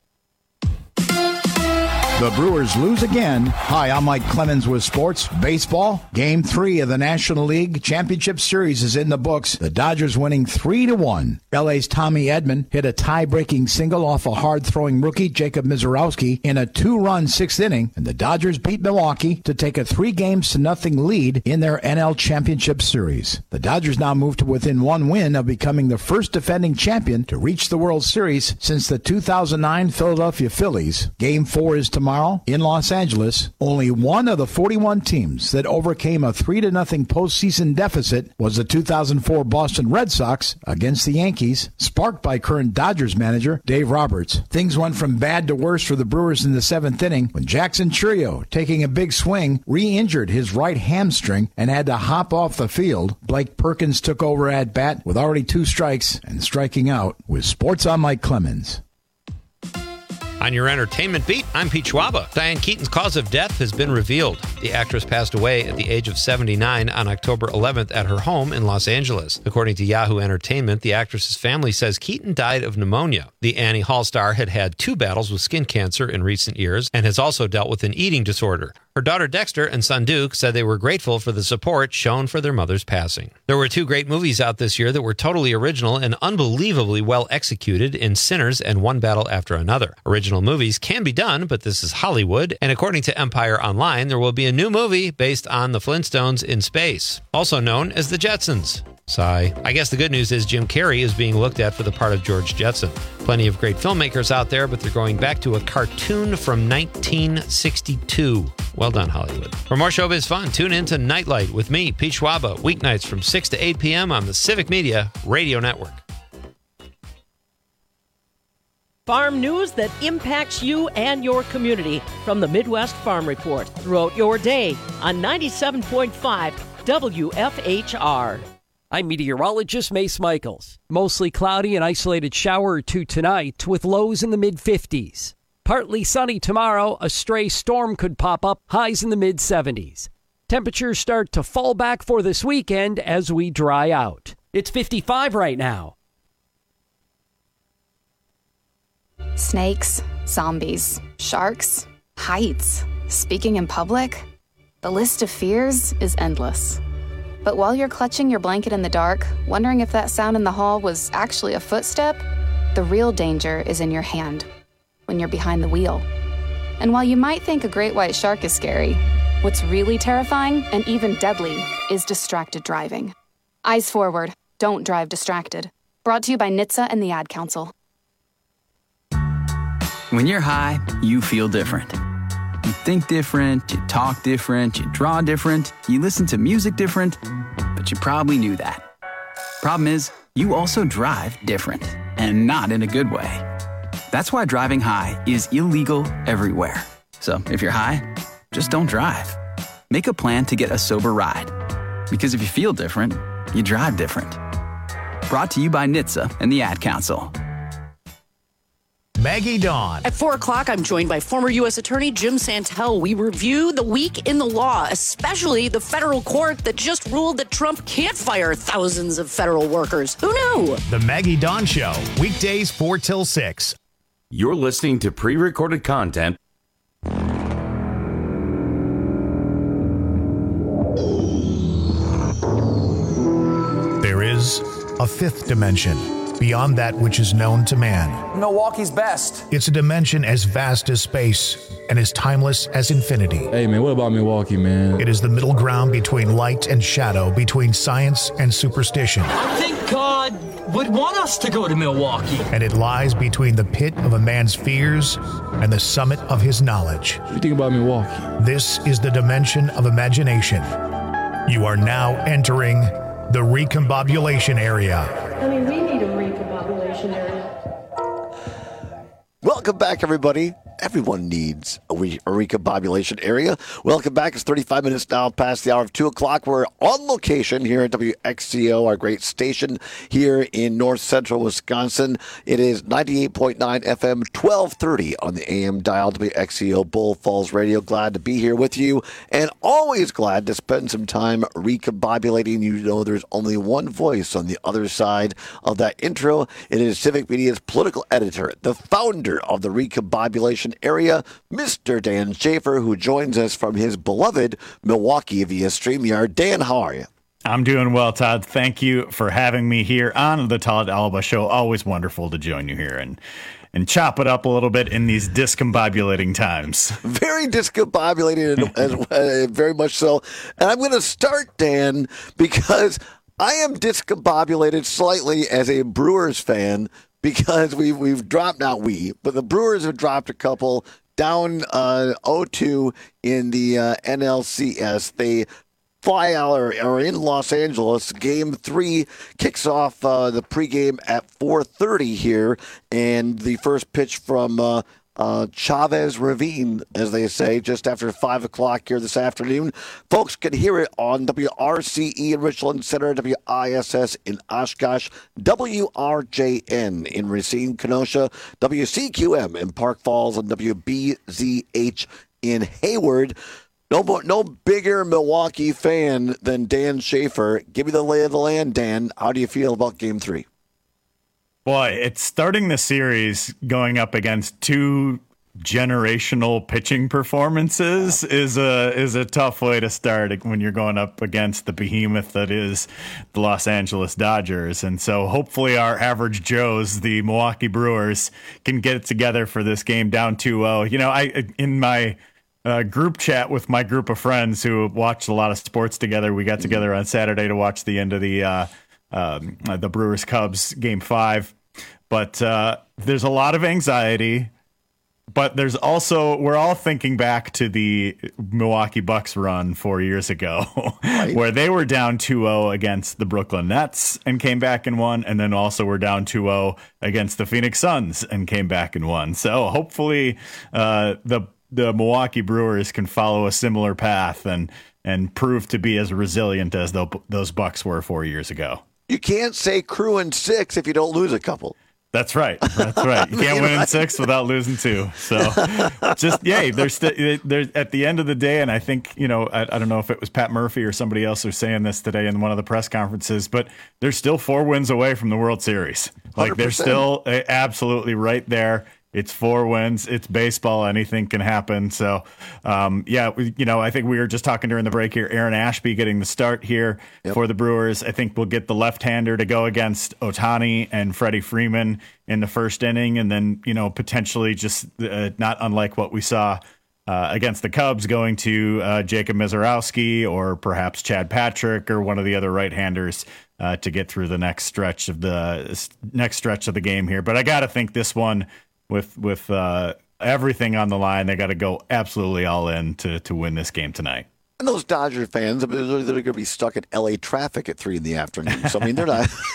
The Brewers lose again. Hi, I'm Mike Clemens with sports. Baseball, game three of the National League Championship Series is in the books. The Dodgers winning three to one. L A's Tommy Edman hit a tie-breaking single off a hard-throwing rookie, Jacob Mizorowski, in a two-run sixth inning, and the Dodgers beat Milwaukee to take a three games to nothing lead in their N L Championship Series. The Dodgers now move to within one win of becoming the first defending champion to reach the World Series since the two thousand nine Philadelphia Phillies. Game four is tomorrow in Los Angeles. Only one of the forty-one teams that overcame a three to nothing postseason deficit was the two thousand four Boston Red Sox against the Yankees, sparked by current Dodgers manager Dave Roberts. Things went from bad to worse for the Brewers in the seventh inning when Jackson Chourio, taking a big swing, re-injured his right hamstring and had to hop off the field. Blake Perkins took over at bat with already two strikes and striking out. With Sports, I'm Mike Clemens. On your entertainment beat, I'm Pete Schwaba. Diane Keaton's cause of death has been revealed. The actress passed away at the age of seventy-nine on October eleventh at her home in Los Angeles. According to Yahoo Entertainment, the actress's family says Keaton died of pneumonia. The Annie Hall star had had two battles with skin cancer in recent years and has also dealt with an eating disorder. Her daughter Dexter and son Duke said they were grateful for the support shown for their mother's passing. There were two great movies out this year that were totally original and unbelievably well executed in Sinners and One Battle After Another. Original movies can be done, but this is Hollywood, and according to Empire Online, there will be a new movie based on the Flintstones in space, also known as the Jetsons. Sigh. I guess the good news is Jim Carrey is being looked at for the part of George Jetson. Plenty of great filmmakers out there, but they're going back to a cartoon from nineteen sixty-two. Well done, Hollywood. For more showbiz fun, tune in to Nightlight with me, Pete Schwaba, weeknights from six to eight p.m. on the Civic Media Radio Network. Farm news that impacts you and your community from the Midwest Farm Report throughout your day on ninety-seven point five W F H R. I'm meteorologist Mace Michaels. Mostly cloudy and isolated shower or two tonight with lows in the mid-fifties. Partly sunny tomorrow, a stray storm could pop up, highs in the mid-seventies. Temperatures start to fall back for this weekend as we dry out. It's fifty-five right now. Snakes, zombies, sharks, heights, speaking in public. The list of fears is endless. But while you're clutching your blanket in the dark, wondering if that sound in the hall was actually a footstep, the real danger is in your hand, when you're behind the wheel. And while you might think a great white shark is scary, what's really terrifying and even deadly is distracted driving. Eyes forward, don't drive distracted. Brought to you by N H T S A and the Ad Council. When you're high, you feel different. You think different, you talk different, you draw different, you listen to music different, but you probably knew that. Problem is, you also drive different, and not in a good way. That's why driving high is illegal everywhere. So if you're high, just don't drive. Make a plan to get a sober ride. Because if you feel different, you drive different. Brought to you by N H T S A and the Ad Council. Maggie Dawn. At four o'clock, I'm joined by former U S Attorney Jim Santel. We review the week in the law, especially the federal court that just ruled that Trump can't fire thousands of federal workers. Who knew? The Maggie Dawn Show, weekdays four till six. You're listening to pre-recorded content. There is a fifth dimension beyond that which is known to man. Milwaukee's best. It's a dimension as vast as space and as timeless as infinity. Hey, man, what about Milwaukee, man? It is the middle ground between light and shadow, between science and superstition. I think God would want us to go to Milwaukee. And it lies between the pit of a man's fears and the summit of his knowledge. What do you think about Milwaukee? This is the dimension of imagination. You are now entering the recombobulation area. I mean, we need a recombobulation area. Welcome back, everybody. Everyone needs a, re- a recombobulation area. Welcome back. It's thirty-five minutes now past the hour of two o'clock. We're on location here at W X C O, our great station here in north central Wisconsin. It is ninety-eight point nine F M, twelve thirty on the A M dial, W X C O Bull Falls Radio. Glad to be here with you, and always glad to spend some time recombobulating. You know there's only one voice on the other side of that intro. It is Civic Media's political editor, the founder of the recombobulation area, Mister Dan Schaefer, who joins us from his beloved Milwaukee via StreamYard. Dan, how are you? I'm doing well, Todd. Thank you for having me here on the Todd Alaba Show. Always wonderful to join you here and and chop it up a little bit in these discombobulating times. Very discombobulated, as, uh, very much so. And I'm going to start, Dan, because I am discombobulated slightly as a Brewers fan, because we've, we've dropped, not we, but the Brewers have dropped a couple down uh, oh two in the uh, N L C S. They fly out or are in Los Angeles. Game three kicks off uh, the pregame at four thirty here, and the first pitch from uh, uh, Chavez Ravine, as they say, just after five o'clock here this afternoon. Folks can hear it on W R C E in Richland Center, W I S S in Oshkosh, W R J N in Racine, Kenosha, W C Q M in Park Falls, and W B Z H in Hayward. No more, no bigger Milwaukee fan than Dan Schaefer. Give me the lay of the land, Dan. How do you feel about Game Three? Boy, it's starting the series going up against two generational pitching performances is a is a tough way to start when you're going up against the behemoth that is the Los Angeles Dodgers. And so hopefully our average Joes, the Milwaukee Brewers, can get it together for this game down two oh. You know, I in my uh, group chat with my group of friends who watched a lot of sports together, we got together on Saturday to watch the end of the uh, um, the Brewers Cubs game five. But uh, there's a lot of anxiety. But there's also, we're all thinking back to the Milwaukee Bucks run four years ago, right, where they were down two oh against the Brooklyn Nets and came back and won, and then also were down two oh against the Phoenix Suns and came back and won. So hopefully uh, the the Milwaukee Brewers can follow a similar path and and prove to be as resilient as the, those Bucks were four years ago. You can't say crew in six if you don't lose a couple. That's right. That's right. You can't win in six without losing two. So just, yay, there's st- there's at the end of the day, and I think, you know, I, I don't know if it was Pat Murphy or somebody else who's saying this today in one of the press conferences, but they're still four wins away from the World Series. Like one hundred percent. They're still absolutely right there. It's four wins. It's baseball. Anything can happen. So, um, yeah, we, you know, I think we were just talking during the break here. Aaron Ashby getting the start here yep. for the Brewers. I think we'll get the left-hander to go against Ohtani and Freddie Freeman in the first inning, and then, you know, potentially just uh, not unlike what we saw uh, against the Cubs, going to uh, Jacob Misiorowski or perhaps Chad Patrick or one of the other right-handers uh, to get through the next stretch of the next stretch of the game here. But I got to think this one, with with uh, everything on the line, they got to go absolutely all in to to win this game tonight. And those Dodger fans, they're going to be stuck at L A traffic at three in the afternoon. So I mean, they're not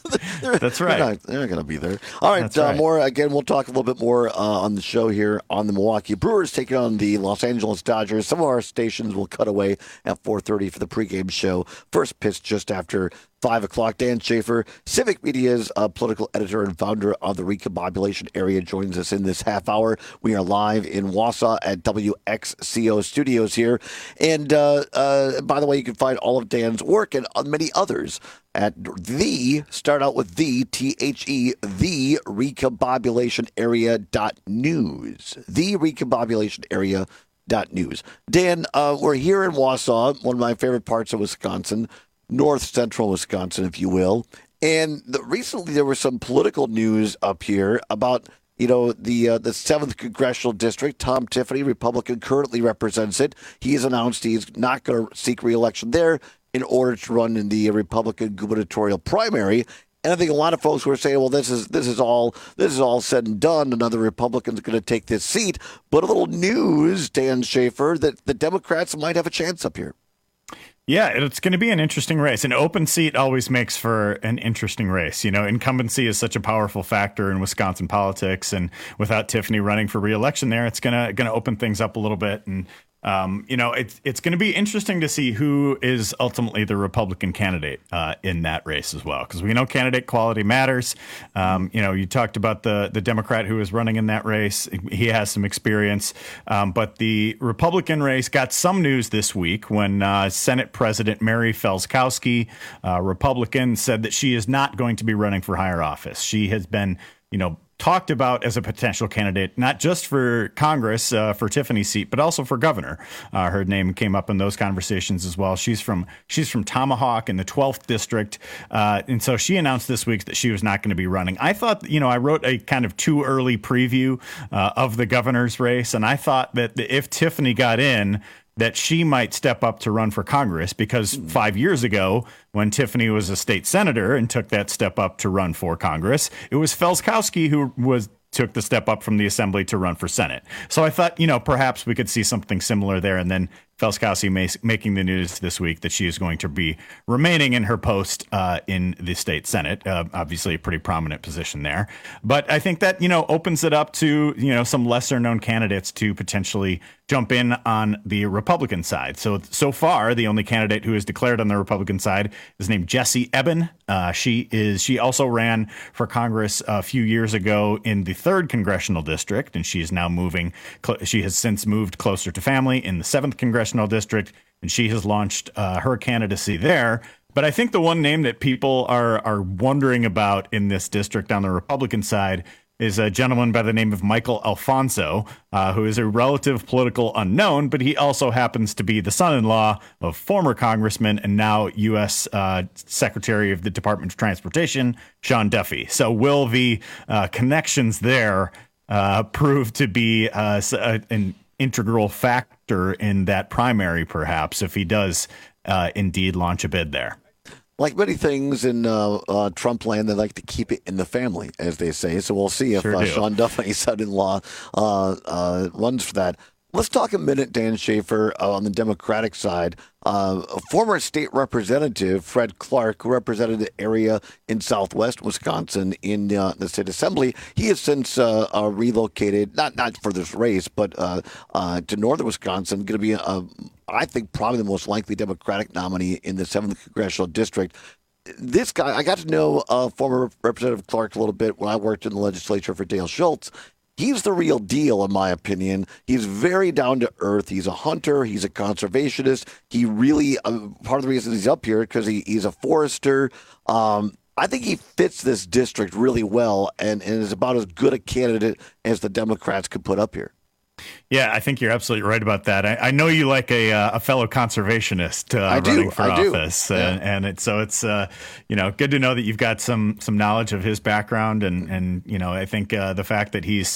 That's right. They're not, they're not going to be there. All right, That's uh, right. more. Again, we'll talk a little bit more uh, on the show here on the Milwaukee Brewers taking on the Los Angeles Dodgers. Some of our stations will cut away at four thirty for the pregame show. First pitch just after five o'clock. Dan Schaefer, Civic Media's uh, political editor and founder of the Recombobulation Area, joins us in this half hour. We are live in Wausau at W X C O Studios here. And uh, uh, by the way, you can find all of Dan's work and many others at the, start out with the, T H E, the Recombobulation Area dot news. The Recombobulation Area dot news. Dan, uh, we're here in Wausau, one of my favorite parts of Wisconsin, north central Wisconsin, if you will. And the, recently there was some political news up here about, you know, the uh, the seventh Congressional District. Tom Tiffany, Republican, currently represents it. He has announced he's not going to seek re-election there in order to run in the Republican gubernatorial primary. And I think a lot of folks were saying, well, this is this is all this is all said and done. Another Republican's going to take this seat. But a little news, Dan Schaefer, that the Democrats might have a chance up here. Yeah, it's going to be an interesting race. An open seat always makes for an interesting race. You know, incumbency is such a powerful factor in Wisconsin politics, and without Tiffany running for re-election there, it's going to going to open things up a little bit. And Um, you know, it's it's going to be interesting to see who is ultimately the Republican candidate uh, in that race as well, because we know candidate quality matters. Um, you know, you talked about the the Democrat who is running in that race. He has some experience, um, but the Republican race got some news this week when uh, Senate President Mary Felskowski, uh, Republican, said that she is not going to be running for higher office. She has been, you know, talked about as a potential candidate, not just for Congress, uh, for Tiffany's seat, but also for governor. Uh, her name came up in those conversations as well. She's from she's from Tomahawk in the twelfth district. Uh, and so she announced this week that she was not going to be running. I thought, you know, I wrote a kind of too early preview uh, of the governor's race. And I thought that if Tiffany got in, that she might step up to run for Congress, because five years ago, when Tiffany was a state senator and took that step up to run for Congress, it was Felskowski who was took the step up from the assembly to run for Senate. So I thought, you know, perhaps we could see something similar there. And then Felskowski ma- making the news this week that she is going to be remaining in her post uh, in the state Senate. Uh, obviously a pretty prominent position there. But I think that, you know, opens it up to, you know, some lesser known candidates to potentially jump in on the Republican side. So, so far, the only candidate who is declared on the Republican side is named Jessie Eben. Uh, she is, she also ran for Congress a few years ago in the third congressional district, and she is now moving, cl- she has since moved closer to family in the seventh congressional district, and she has launched uh, her candidacy there. But I think the one name that people are are wondering about in this district on the Republican side is a gentleman by the name of Michael Alfonso, uh, who is a relative political unknown, but he also happens to be the son-in-law of former congressman and now U S Uh, Secretary of the Department of Transportation, Sean Duffy. So will the uh, connections there uh, prove to be uh, an integral factor in that primary, perhaps, if he does uh, indeed launch a bid there? Like many things in uh, uh, Trump land, they like to keep it in the family, as they say. So we'll see if Sure uh, do. Sean Duffy's son-in-law uh, uh, runs for that. Let's talk a minute, Dan Schaefer, uh, on the Democratic side. Uh, a former state representative, Fred Clark, who represented the area in southwest Wisconsin in uh, the state assembly, he has since uh, uh, relocated, not not for this race, but uh, uh, to northern Wisconsin, going to be, uh, I think, probably the most likely Democratic nominee in the seventh Congressional District. This guy, I got to know uh, former Representative Clark a little bit when I worked in the legislature for Dale Schultz. He's the real deal, in my opinion. He's very down to earth. He's a hunter. He's a conservationist. He really, uh, part of the reason he's up here because he, he's a forester. Um, I think he fits this district really well and, and is about as good a candidate as the Democrats could put up here. Yeah, I think you're absolutely right about that. I, I know you like a uh, a fellow conservationist uh, I do, running for I do. office, Yeah. and, and it, so it's uh, you know good to know that you've got some some knowledge of his background, and and you know I think uh, the fact that he's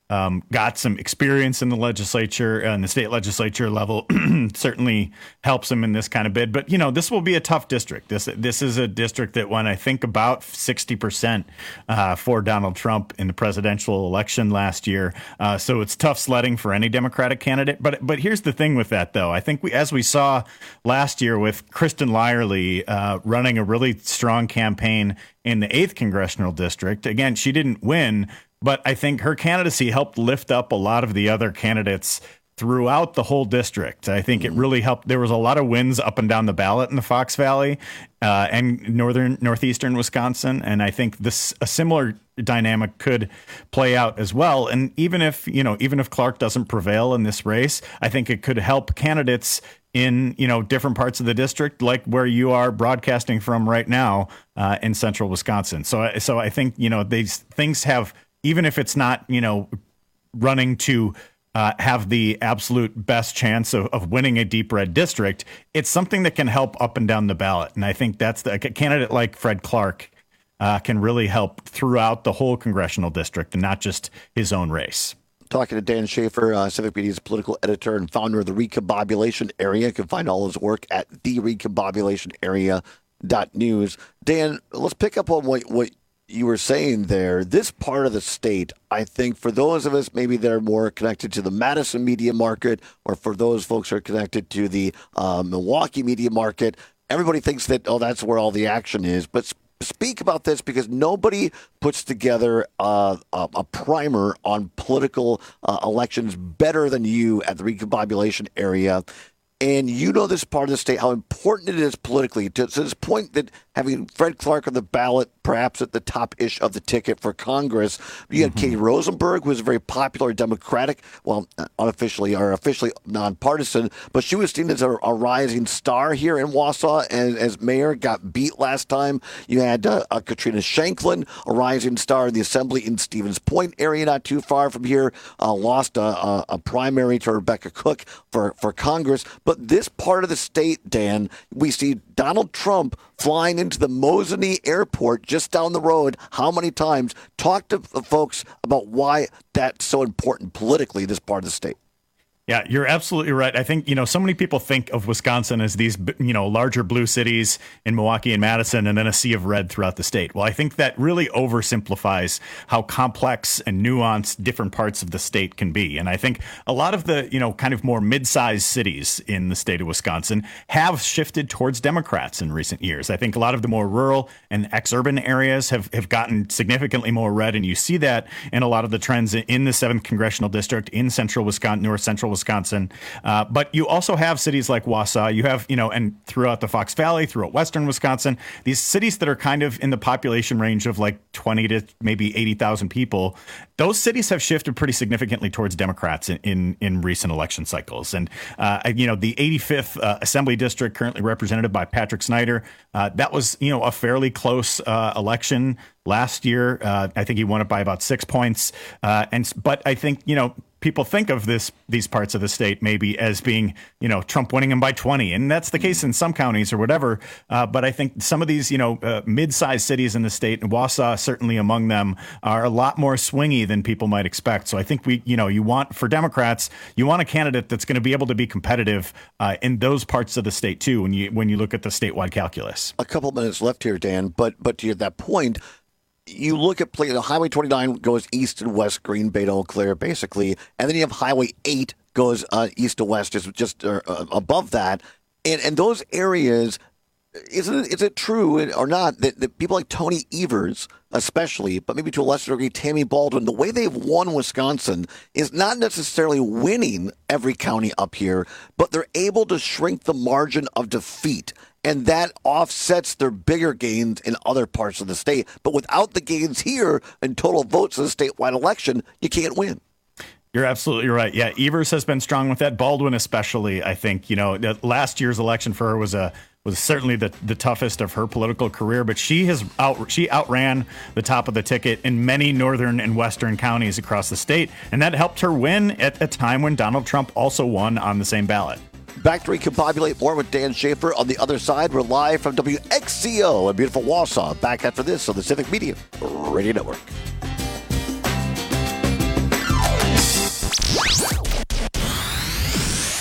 um, got some experience in the legislature and the state legislature level. Certainly helps him in this kind of bid. But, you know, this will be a tough district. This this is a district that won, I think, about sixty percent uh, for Donald Trump in the presidential election last year. Uh, so it's tough sledding for any Democratic candidate. But but here's the thing with that, though. I think we, as we saw last year with Kristen Lyerly uh, running a really strong campaign in the eighth congressional district, again, she didn't win, but I think her candidacy helped lift up a lot of the other candidates throughout the whole district. I think it really helped. There was a lot of wins up and down the ballot in the Fox Valley uh, and northern, northeastern Wisconsin. And I think this a similar dynamic could play out as well. And even if, you know, even if Clark doesn't prevail in this race, I think it could help candidates in, you know, different parts of the district, like where you are broadcasting from right now uh, in central Wisconsin. So, so I think, you know, these things have, even if it's not, you know, running to uh, have the absolute best chance of, of winning a deep red district, it's something that can help up and down the ballot. And I think that's the a candidate like Fred Clark uh, can really help throughout the whole congressional district and not just his own race. Talking to Dan Schaefer, uh, Civic Media's political editor and founder of the Recombobulation Area. You can find all his work at the recombobulation area dot news. Dan, let's pick up on what, what you were saying there. This part of the state, I think for those of us maybe that are more connected to the Madison media market, or for those folks who are connected to the uh, Milwaukee media market, everybody thinks that, oh, that's where all the action is. But speak about this, because nobody puts together uh, a, a primer on political uh, elections better than you at the Recombobulation Area. And you know this part of the state, how important it is politically, to, to this point that having Fred Clark on the ballot, perhaps at the top-ish of the ticket for Congress. You had mm-hmm. Katie Rosenberg, who was a very popular Democratic, well, unofficially or officially nonpartisan, but she was seen as a, a rising star here in Wausau and as mayor, got beat last time. You had uh, uh, Katrina Shanklin, a rising star in the assembly in Stevens Point area, not too far from here, uh, lost a, a, a primary to Rebecca Cook for, for Congress. But this part of the state, Dan, we see Donald Trump flying into the Mosinee Airport just down the road. How many times? Talk to folks about why that's so important politically, this part of the state. Yeah, you're absolutely right. I think, you know, so many people think of Wisconsin as these, you know, larger blue cities in Milwaukee and Madison, and then a sea of red throughout the state. Well, I think that really oversimplifies how complex and nuanced different parts of the state can be. And I think a lot of the, you know, kind of more mid-sized cities in the state of Wisconsin have shifted towards Democrats in recent years. I think a lot of the more rural and ex-urban areas have, have gotten significantly more red. And you see that in a lot of the trends in the seventh Congressional District, in central Wisconsin, north central Wisconsin. Wisconsin. Uh, but you also have cities like Wausau, you have, you know, and throughout the Fox Valley, throughout western Wisconsin, these cities that are kind of in the population range of like twenty to maybe eighty thousand people. Those cities have shifted pretty significantly towards Democrats in, in, in recent election cycles. And, uh, you know, the eighty-fifth uh, Assembly District, currently represented by Patrick Snyder, uh, that was, you know, a fairly close uh, election last year. Uh, I think he won it by about six points. Uh, and but I think, you know, people think of this these parts of the state maybe as being, you know, Trump winning them by twenty. And that's the case in some counties or whatever. Uh, but I think some of these, you know, uh, mid-sized cities in the state, and Wausau certainly among them, are a lot more swingy than people might expect. So I think we, you know, you want, for Democrats, you want a candidate that's going to be able to be competitive uh, in those parts of the state, too, when you when you look at the statewide calculus. A couple minutes left here, Dan, but but to that point, you look at play, the Highway twenty-nine goes east and west, Green Bay to Eau Claire, basically, and then you have Highway eight goes uh, east to west, just just uh, above that, and and those areas, isn't it, is it true or not that, that people like Tony Evers, especially, but maybe to a lesser degree Tammy Baldwin, the way they've won Wisconsin is not necessarily winning every county up here, but they're able to shrink the margin of defeat. And that offsets their bigger gains in other parts of the state. But without the gains here in total votes in a statewide election, you can't win. You're absolutely right. Yeah, Evers has been strong with that. Baldwin especially, I think, you know, last year's election for her was a was certainly the, the toughest of her political career, but she has out she outran the top of the ticket in many northern and western counties across the state, and that helped her win at a time when Donald Trump also won on the same ballot. Back to Recombobulate more with Dan Schaefer. On the other side, we're live from W X C O in beautiful Wausau. Back after this on the Civic Media Radio Network.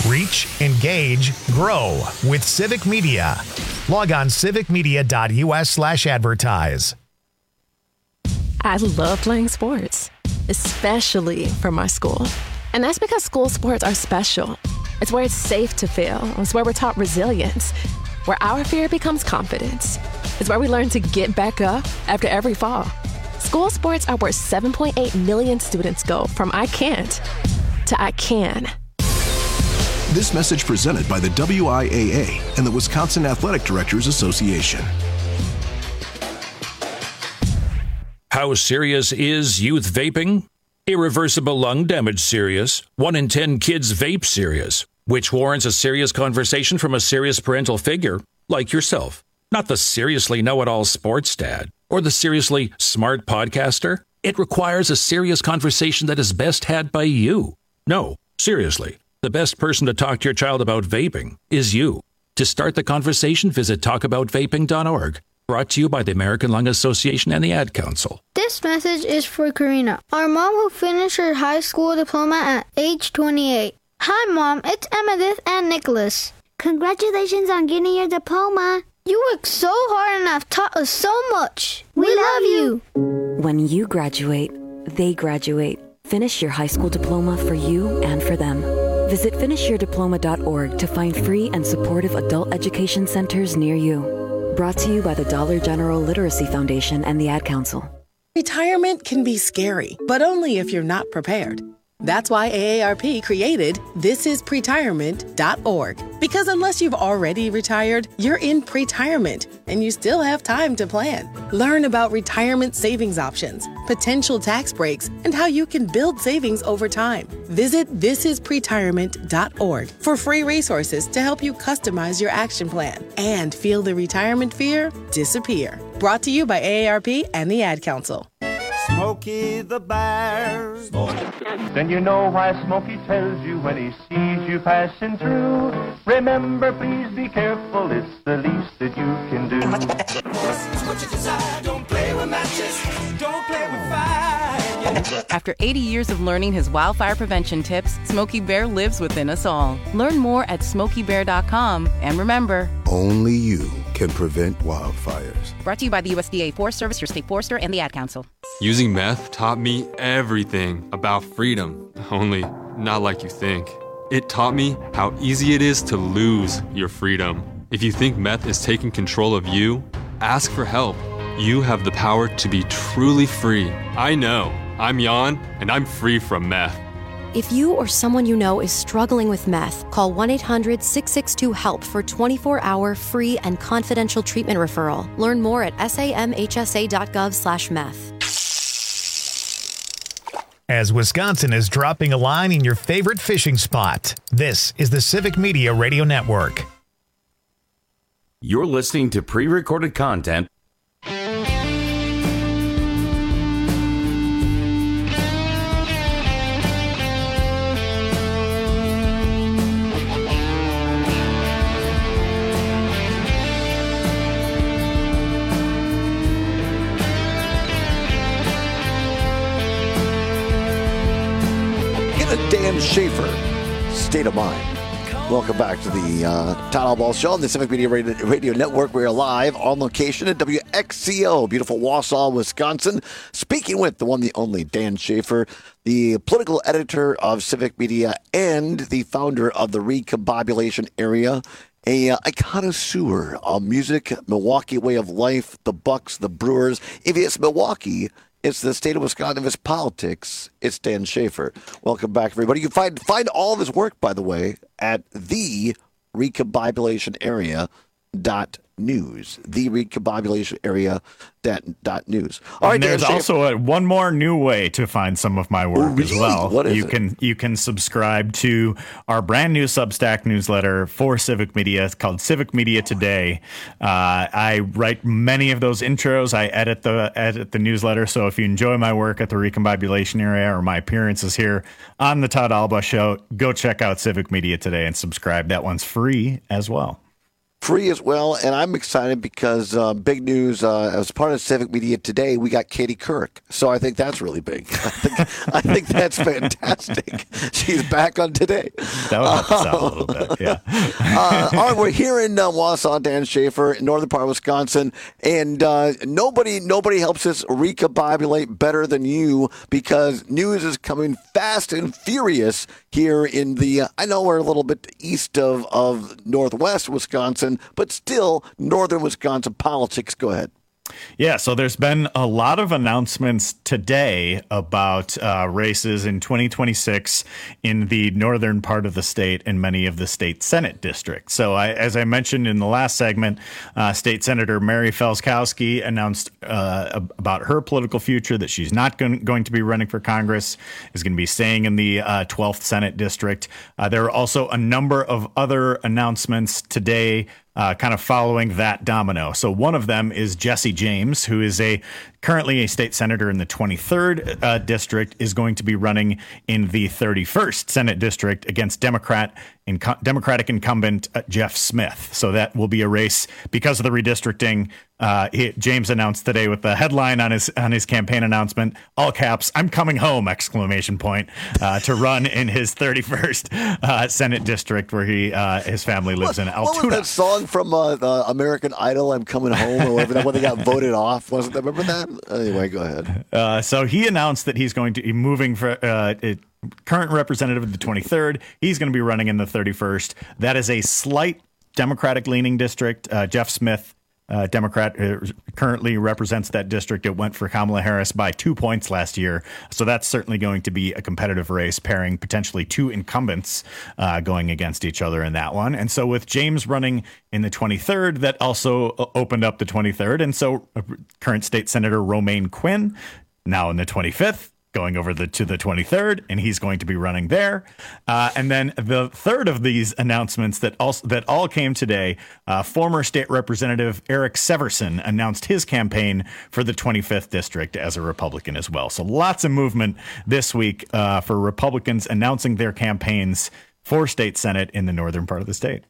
Reach, engage, grow with Civic Media. Log on civicmedia.us slash advertise. I love playing sports, especially for my school. And that's because school sports are special. It's where it's safe to fail. It's where we're taught resilience, where our fear becomes confidence. It's where we learn to get back up after every fall. School sports are where seven point eight million students go from I can't to I can. This message presented by the W I A A and the Wisconsin Athletic Directors Association. How serious is youth vaping? Irreversible lung damage serious. One in ten kids vape serious, which warrants a serious conversation from a serious parental figure like yourself. Not the seriously know-it-all sports dad or the seriously smart podcaster. It requires a serious conversation that is best had by you. No, seriously. The best person to talk to your child about vaping is you. To start the conversation, visit talk about vaping dot org. Brought to you by the American Lung Association and the Ad Council. This message is for Karina, our mom who finished her high school diploma at age twenty-eight. Hi, Mom. It's Emmettith and Nicholas. Congratulations on getting your diploma. You worked so hard and have taught us so much. We, we love you. When you graduate, they graduate. Finish your high school diploma for you and for them. Visit finish your diploma dot org to find free and supportive adult education centers near you. Brought to you by the Dollar General Literacy Foundation and the Ad Council. Retirement can be scary, but only if you're not prepared. That's why A A R P created this is pretirement dot org. Because unless you've already retired, you're in pretirement, and you still have time to plan. Learn about retirement savings options, potential tax breaks, and how you can build savings over time. Visit this is pretirement dot org for free resources to help you customize your action plan and feel the retirement fear disappear. Brought to you by A A R P and the Ad Council. Smokey the Bear. Then you know why Smokey tells you when he sees you passing through. Remember, please be careful, it's the least that you can do. It's what you desire, don't play with matches, don't play with fire. After eighty years of learning his wildfire prevention tips, Smokey Bear lives within us all. Learn more at smokey bear dot com, and remember, only you can prevent wildfires. Brought to you by the U S D A Forest Service, your state forester, and the Ad Council. Using meth taught me everything about freedom, only not like you think. It taught me how easy it is to lose your freedom. If you think meth is taking control of you, ask for help. You have the power to be truly free. I know. I'm Jan, and I'm free from meth. If you or someone you know is struggling with meth, call one eight hundred six six two HELP for twenty-four hour free and confidential treatment referral. Learn more at samhsa dot gov slash meth. As Wisconsin is dropping a line in your favorite fishing spot, this is the Civic Media Radio Network. You're listening to pre-recorded content. Dan Schaefer, State of Mind. Welcome back to the uh, Todd Albaugh Show on the Civic Media Radio, Radio Network. We are live on location at W X C O, beautiful Wausau, Wisconsin. Speaking with the one, the only Dan Schaefer, the political editor of Civic Media and the founder of the Recombobulation Area, a, uh, a connoisseur of music, Milwaukee way of life, the Bucks, the Brewers. If it's Milwaukee, it's the state of Wisconsin. If it's politics, it's Dan Schaefer. Welcome back, everybody. You can find find all of his work, by the way, at the Recombobulation Area dot news. The Recombobulation Area dot, dot news. All right, and there's Dan also a, one more new way to find some of my work oh, really? as well. What is you it? can you can subscribe to our brand new Substack newsletter for Civic Media. It's called Civic Media Today. Uh, I write many of those intros. I edit the edit the newsletter. So if you enjoy my work at the Recombobulation Area or my appearances here on the Todd Albaugh Show, go check out Civic Media Today and subscribe. That one's free as well. Free as well, and I'm excited because uh, big news, uh, as part of Civic Media Today, we got Katie Couric. So I think that's really big. I think, I think that's fantastic. She's back on Today. That would help us out a little bit, yeah. uh, all right, we're here in uh, Wausau, Dan Schaefer, in northern part of Wisconsin, and uh, nobody nobody helps us recombobulate better than you because news is coming fast and furious here in the, uh, I know we're a little bit east of, of northwest Wisconsin, but still northern Wisconsin politics. Go ahead. Yeah, so there's been a lot of announcements today about uh, races in twenty twenty-six in the northern part of the state and many of the state Senate districts. So I, as I mentioned in the last segment, uh, State Senator Mary Felskowski announced uh, about her political future, that she's not going, going to be running for Congress, is going to be staying in the uh, twelfth Senate district. Uh, there are also a number of other announcements today Uh, kind of following that domino. So one of them is Jesse James, who is a currently a state senator in the twenty-third uh, district, is going to be running in the thirty-first Senate district against Democrat inc- Democratic incumbent uh, Jeff Smith. So that will be a race because of the redistricting. Uh, he, James announced today with the headline on his on his campaign announcement, all caps, "I'm coming home!" exclamation point, uh, to run in his thirty-first uh, Senate district where he uh, his family lives what, in Altoona. What was that song from uh, the American Idol, "I'm Coming Home," or whatever, when they got voted off? Wasn't that? Remember that? Anyway, go ahead. Uh, so he announced that he's going to be moving for uh, it, current representative of the twenty-third. He's going to be running in the thirty-first. That is a slight Democratic-leaning district. Uh, Jeff Smith, uh, Democrat, uh, currently represents that district. It went for Kamala Harris by two points last year. So that's certainly going to be a competitive race, pairing potentially two incumbents uh, going against each other in that one. And so with James running in the twenty-third, that also opened up the twenty-third. And so uh, current state senator Romaine Quinn, now in the twenty-fifth, going over the to the twenty-third, and he's going to be running there. Uh, and then the third of these announcements that also that all came today, uh, former state representative Eric Severson announced his campaign for the twenty-fifth district as a Republican as well. So lots of movement this week uh, for Republicans announcing their campaigns for state Senate in the northern part of the state.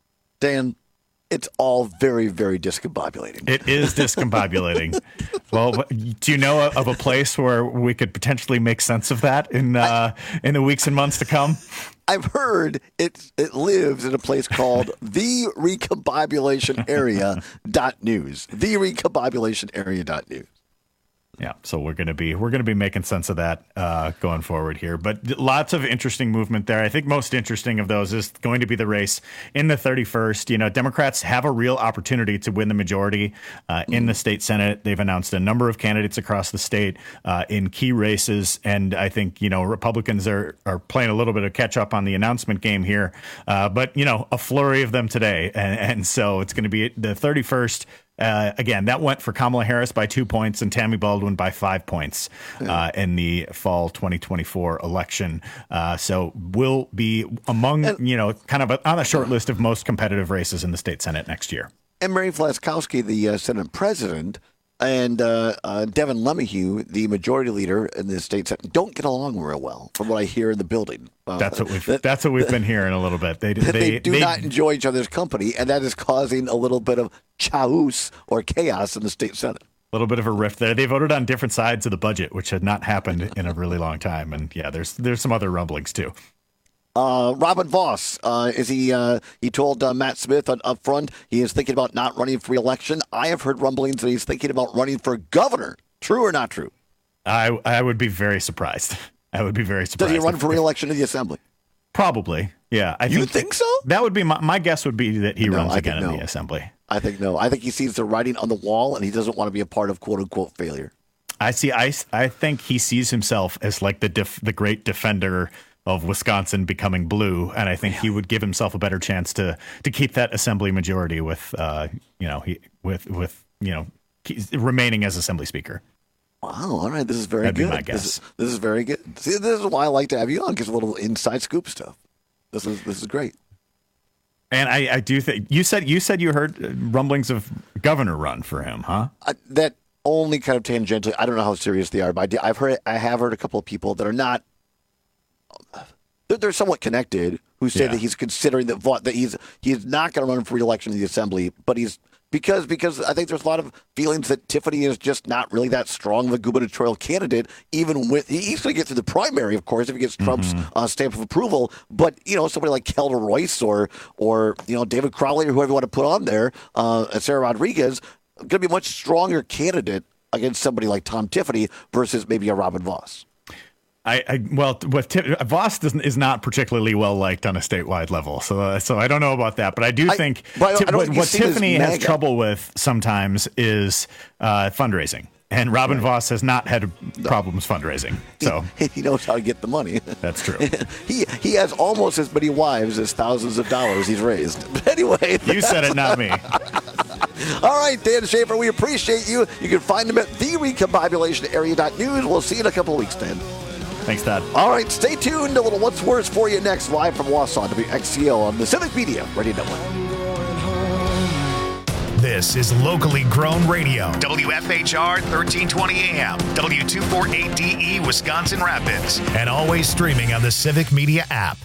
Dan, it's all very, very discombobulating. It is discombobulating. Well, do you know of a place where we could potentially make sense of that in uh, I, in the weeks and months to come? I've heard it it lives in a place called the recombobulation area dot news. The recombobulation area dot news. Yeah, so we're going to be we're going to be making sense of that uh, going forward here. But lots of interesting movement there. I think most interesting of those is going to be the race in the thirty-first. You know, Democrats have a real opportunity to win the majority uh, in the state Senate. They've announced a number of candidates across the state uh, in key races, and I think you know Republicans are are playing a little bit of catch up on the announcement game here. Uh, but you know, a flurry of them today, and, and so it's going to be the thirty-first. Uh, again, that went for Kamala Harris by two points and Tammy Baldwin by five points uh, in the fall twenty twenty-four election. Uh, so we'll be among, and, you know, kind of a, on a short list of most competitive races in the state Senate next year. And Mary Felskowski, the uh, Senate president, and uh, uh, Devin LeMahieu, the majority leader in the state Senate, don't get along real well, from what I hear in the building. Uh, that's what we've that, that's what we've been hearing a little bit. They they, they do they, not enjoy each other's company, and that is causing a little bit of chaos or chaos in the state Senate. A little bit of a rift there. They voted on different sides of the budget, which had not happened in a really long time. And yeah, there's there's some other rumblings too. Uh, Robin Vos, uh, is he? Uh, he told uh, Matt Smith up, up front he is thinking about not running for re-election. I have heard rumblings that he's thinking about running for governor. True or not true? I I would be very surprised. I would be very surprised. Does he run if, for re-election in the assembly? Probably. Yeah. I you think, think so? That would be my, my guess. Would be that he no, runs I again no. in the assembly. I think no. I think he sees the writing on the wall, and he doesn't want to be a part of "quote unquote" failure. I see. I I think he sees himself as like the def, the great defender of Wisconsin becoming blue, and I think he would give himself a better chance to to keep that assembly majority with uh you know he with with you know remaining as assembly speaker. Wow! All right, this is very That'd good. Be my guess. This is, this is very good. See, this is why I like to have you on, because a little inside scoop stuff. This is this is great. And I, I do think you said you said you heard rumblings of governor run for him, huh? Uh, that only kind of tangentially. I don't know how serious they are, but I do, I've heard I have heard a couple of people that are not. They're, they're somewhat connected, who say Yeah. that he's considering that Vos, that he's he's not going to run for re-election in the assembly, but he's because because I think there's a lot of feelings that Tiffany is just not really that strong of a gubernatorial candidate. Even with he's going to get through the primary, of course, if he gets Trump's Mm-hmm. uh, stamp of approval. But you know, somebody like Kelda Royce or or you know David Crowley or whoever you want to put on there, uh, Sarah Rodriguez, going to be a much stronger candidate against somebody like Tom Tiffany versus maybe a Robin Vos. I, I well, with Tiff, Vos doesn't, is not particularly well liked on a statewide level, so uh, so I don't know about that. But I do I- think but I don't- Ti- I don't what, think what he's seen as Tiffany has MAGA. trouble with sometimes is uh, fundraising, and Robin Vos has not had problems fundraising. So He knows how to get the money. that's true. he he has almost as many wives as thousands of dollars he's raised. But anyway, You said it, not me. all right, Dan Schaefer, we appreciate you. You can find him at the recombobulation area dot news. We'll see you in a couple of weeks, Dan. Thanks, Todd. All right, stay tuned. A little What's Worse for you next, live from Wausau, W X C O on the Civic Media Radio Network. This is locally grown radio. W F H R thirteen twenty A M, W two forty-eight D E, Wisconsin Rapids, and always streaming on the Civic Media app.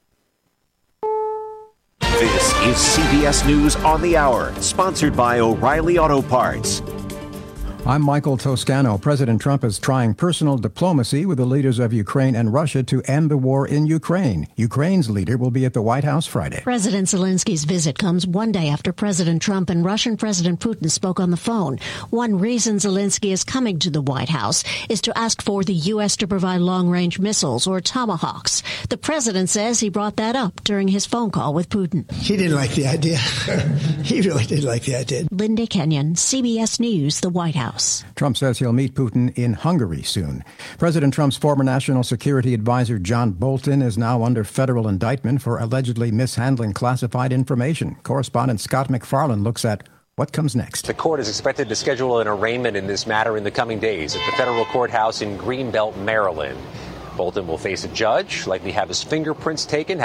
This is C B S News on the Hour, sponsored by O'Reilly Auto Parts. I'm Michael Toscano. President Trump is trying personal diplomacy with the leaders of Ukraine and Russia to end the war in Ukraine. Ukraine's leader will be at the White House Friday. President Zelensky's visit comes one day after President Trump and Russian President Putin spoke on the phone. One reason Zelensky is coming to the White House is to ask for the U S to provide long-range missiles, or Tomahawks. The president says he brought that up during his phone call with Putin. He didn't like the idea. He really didn't like the idea. Linda Kenyon, C B S News, the White House. Trump says he'll meet Putin in Hungary soon. President Trump's former national security advisor John Bolton is now under federal indictment for allegedly mishandling classified information. Correspondent Scott McFarland looks at what comes next. The court is expected to schedule an arraignment in this matter in the coming days at the federal courthouse in Greenbelt, Maryland. Bolton will face a judge, likely have his fingerprints taken,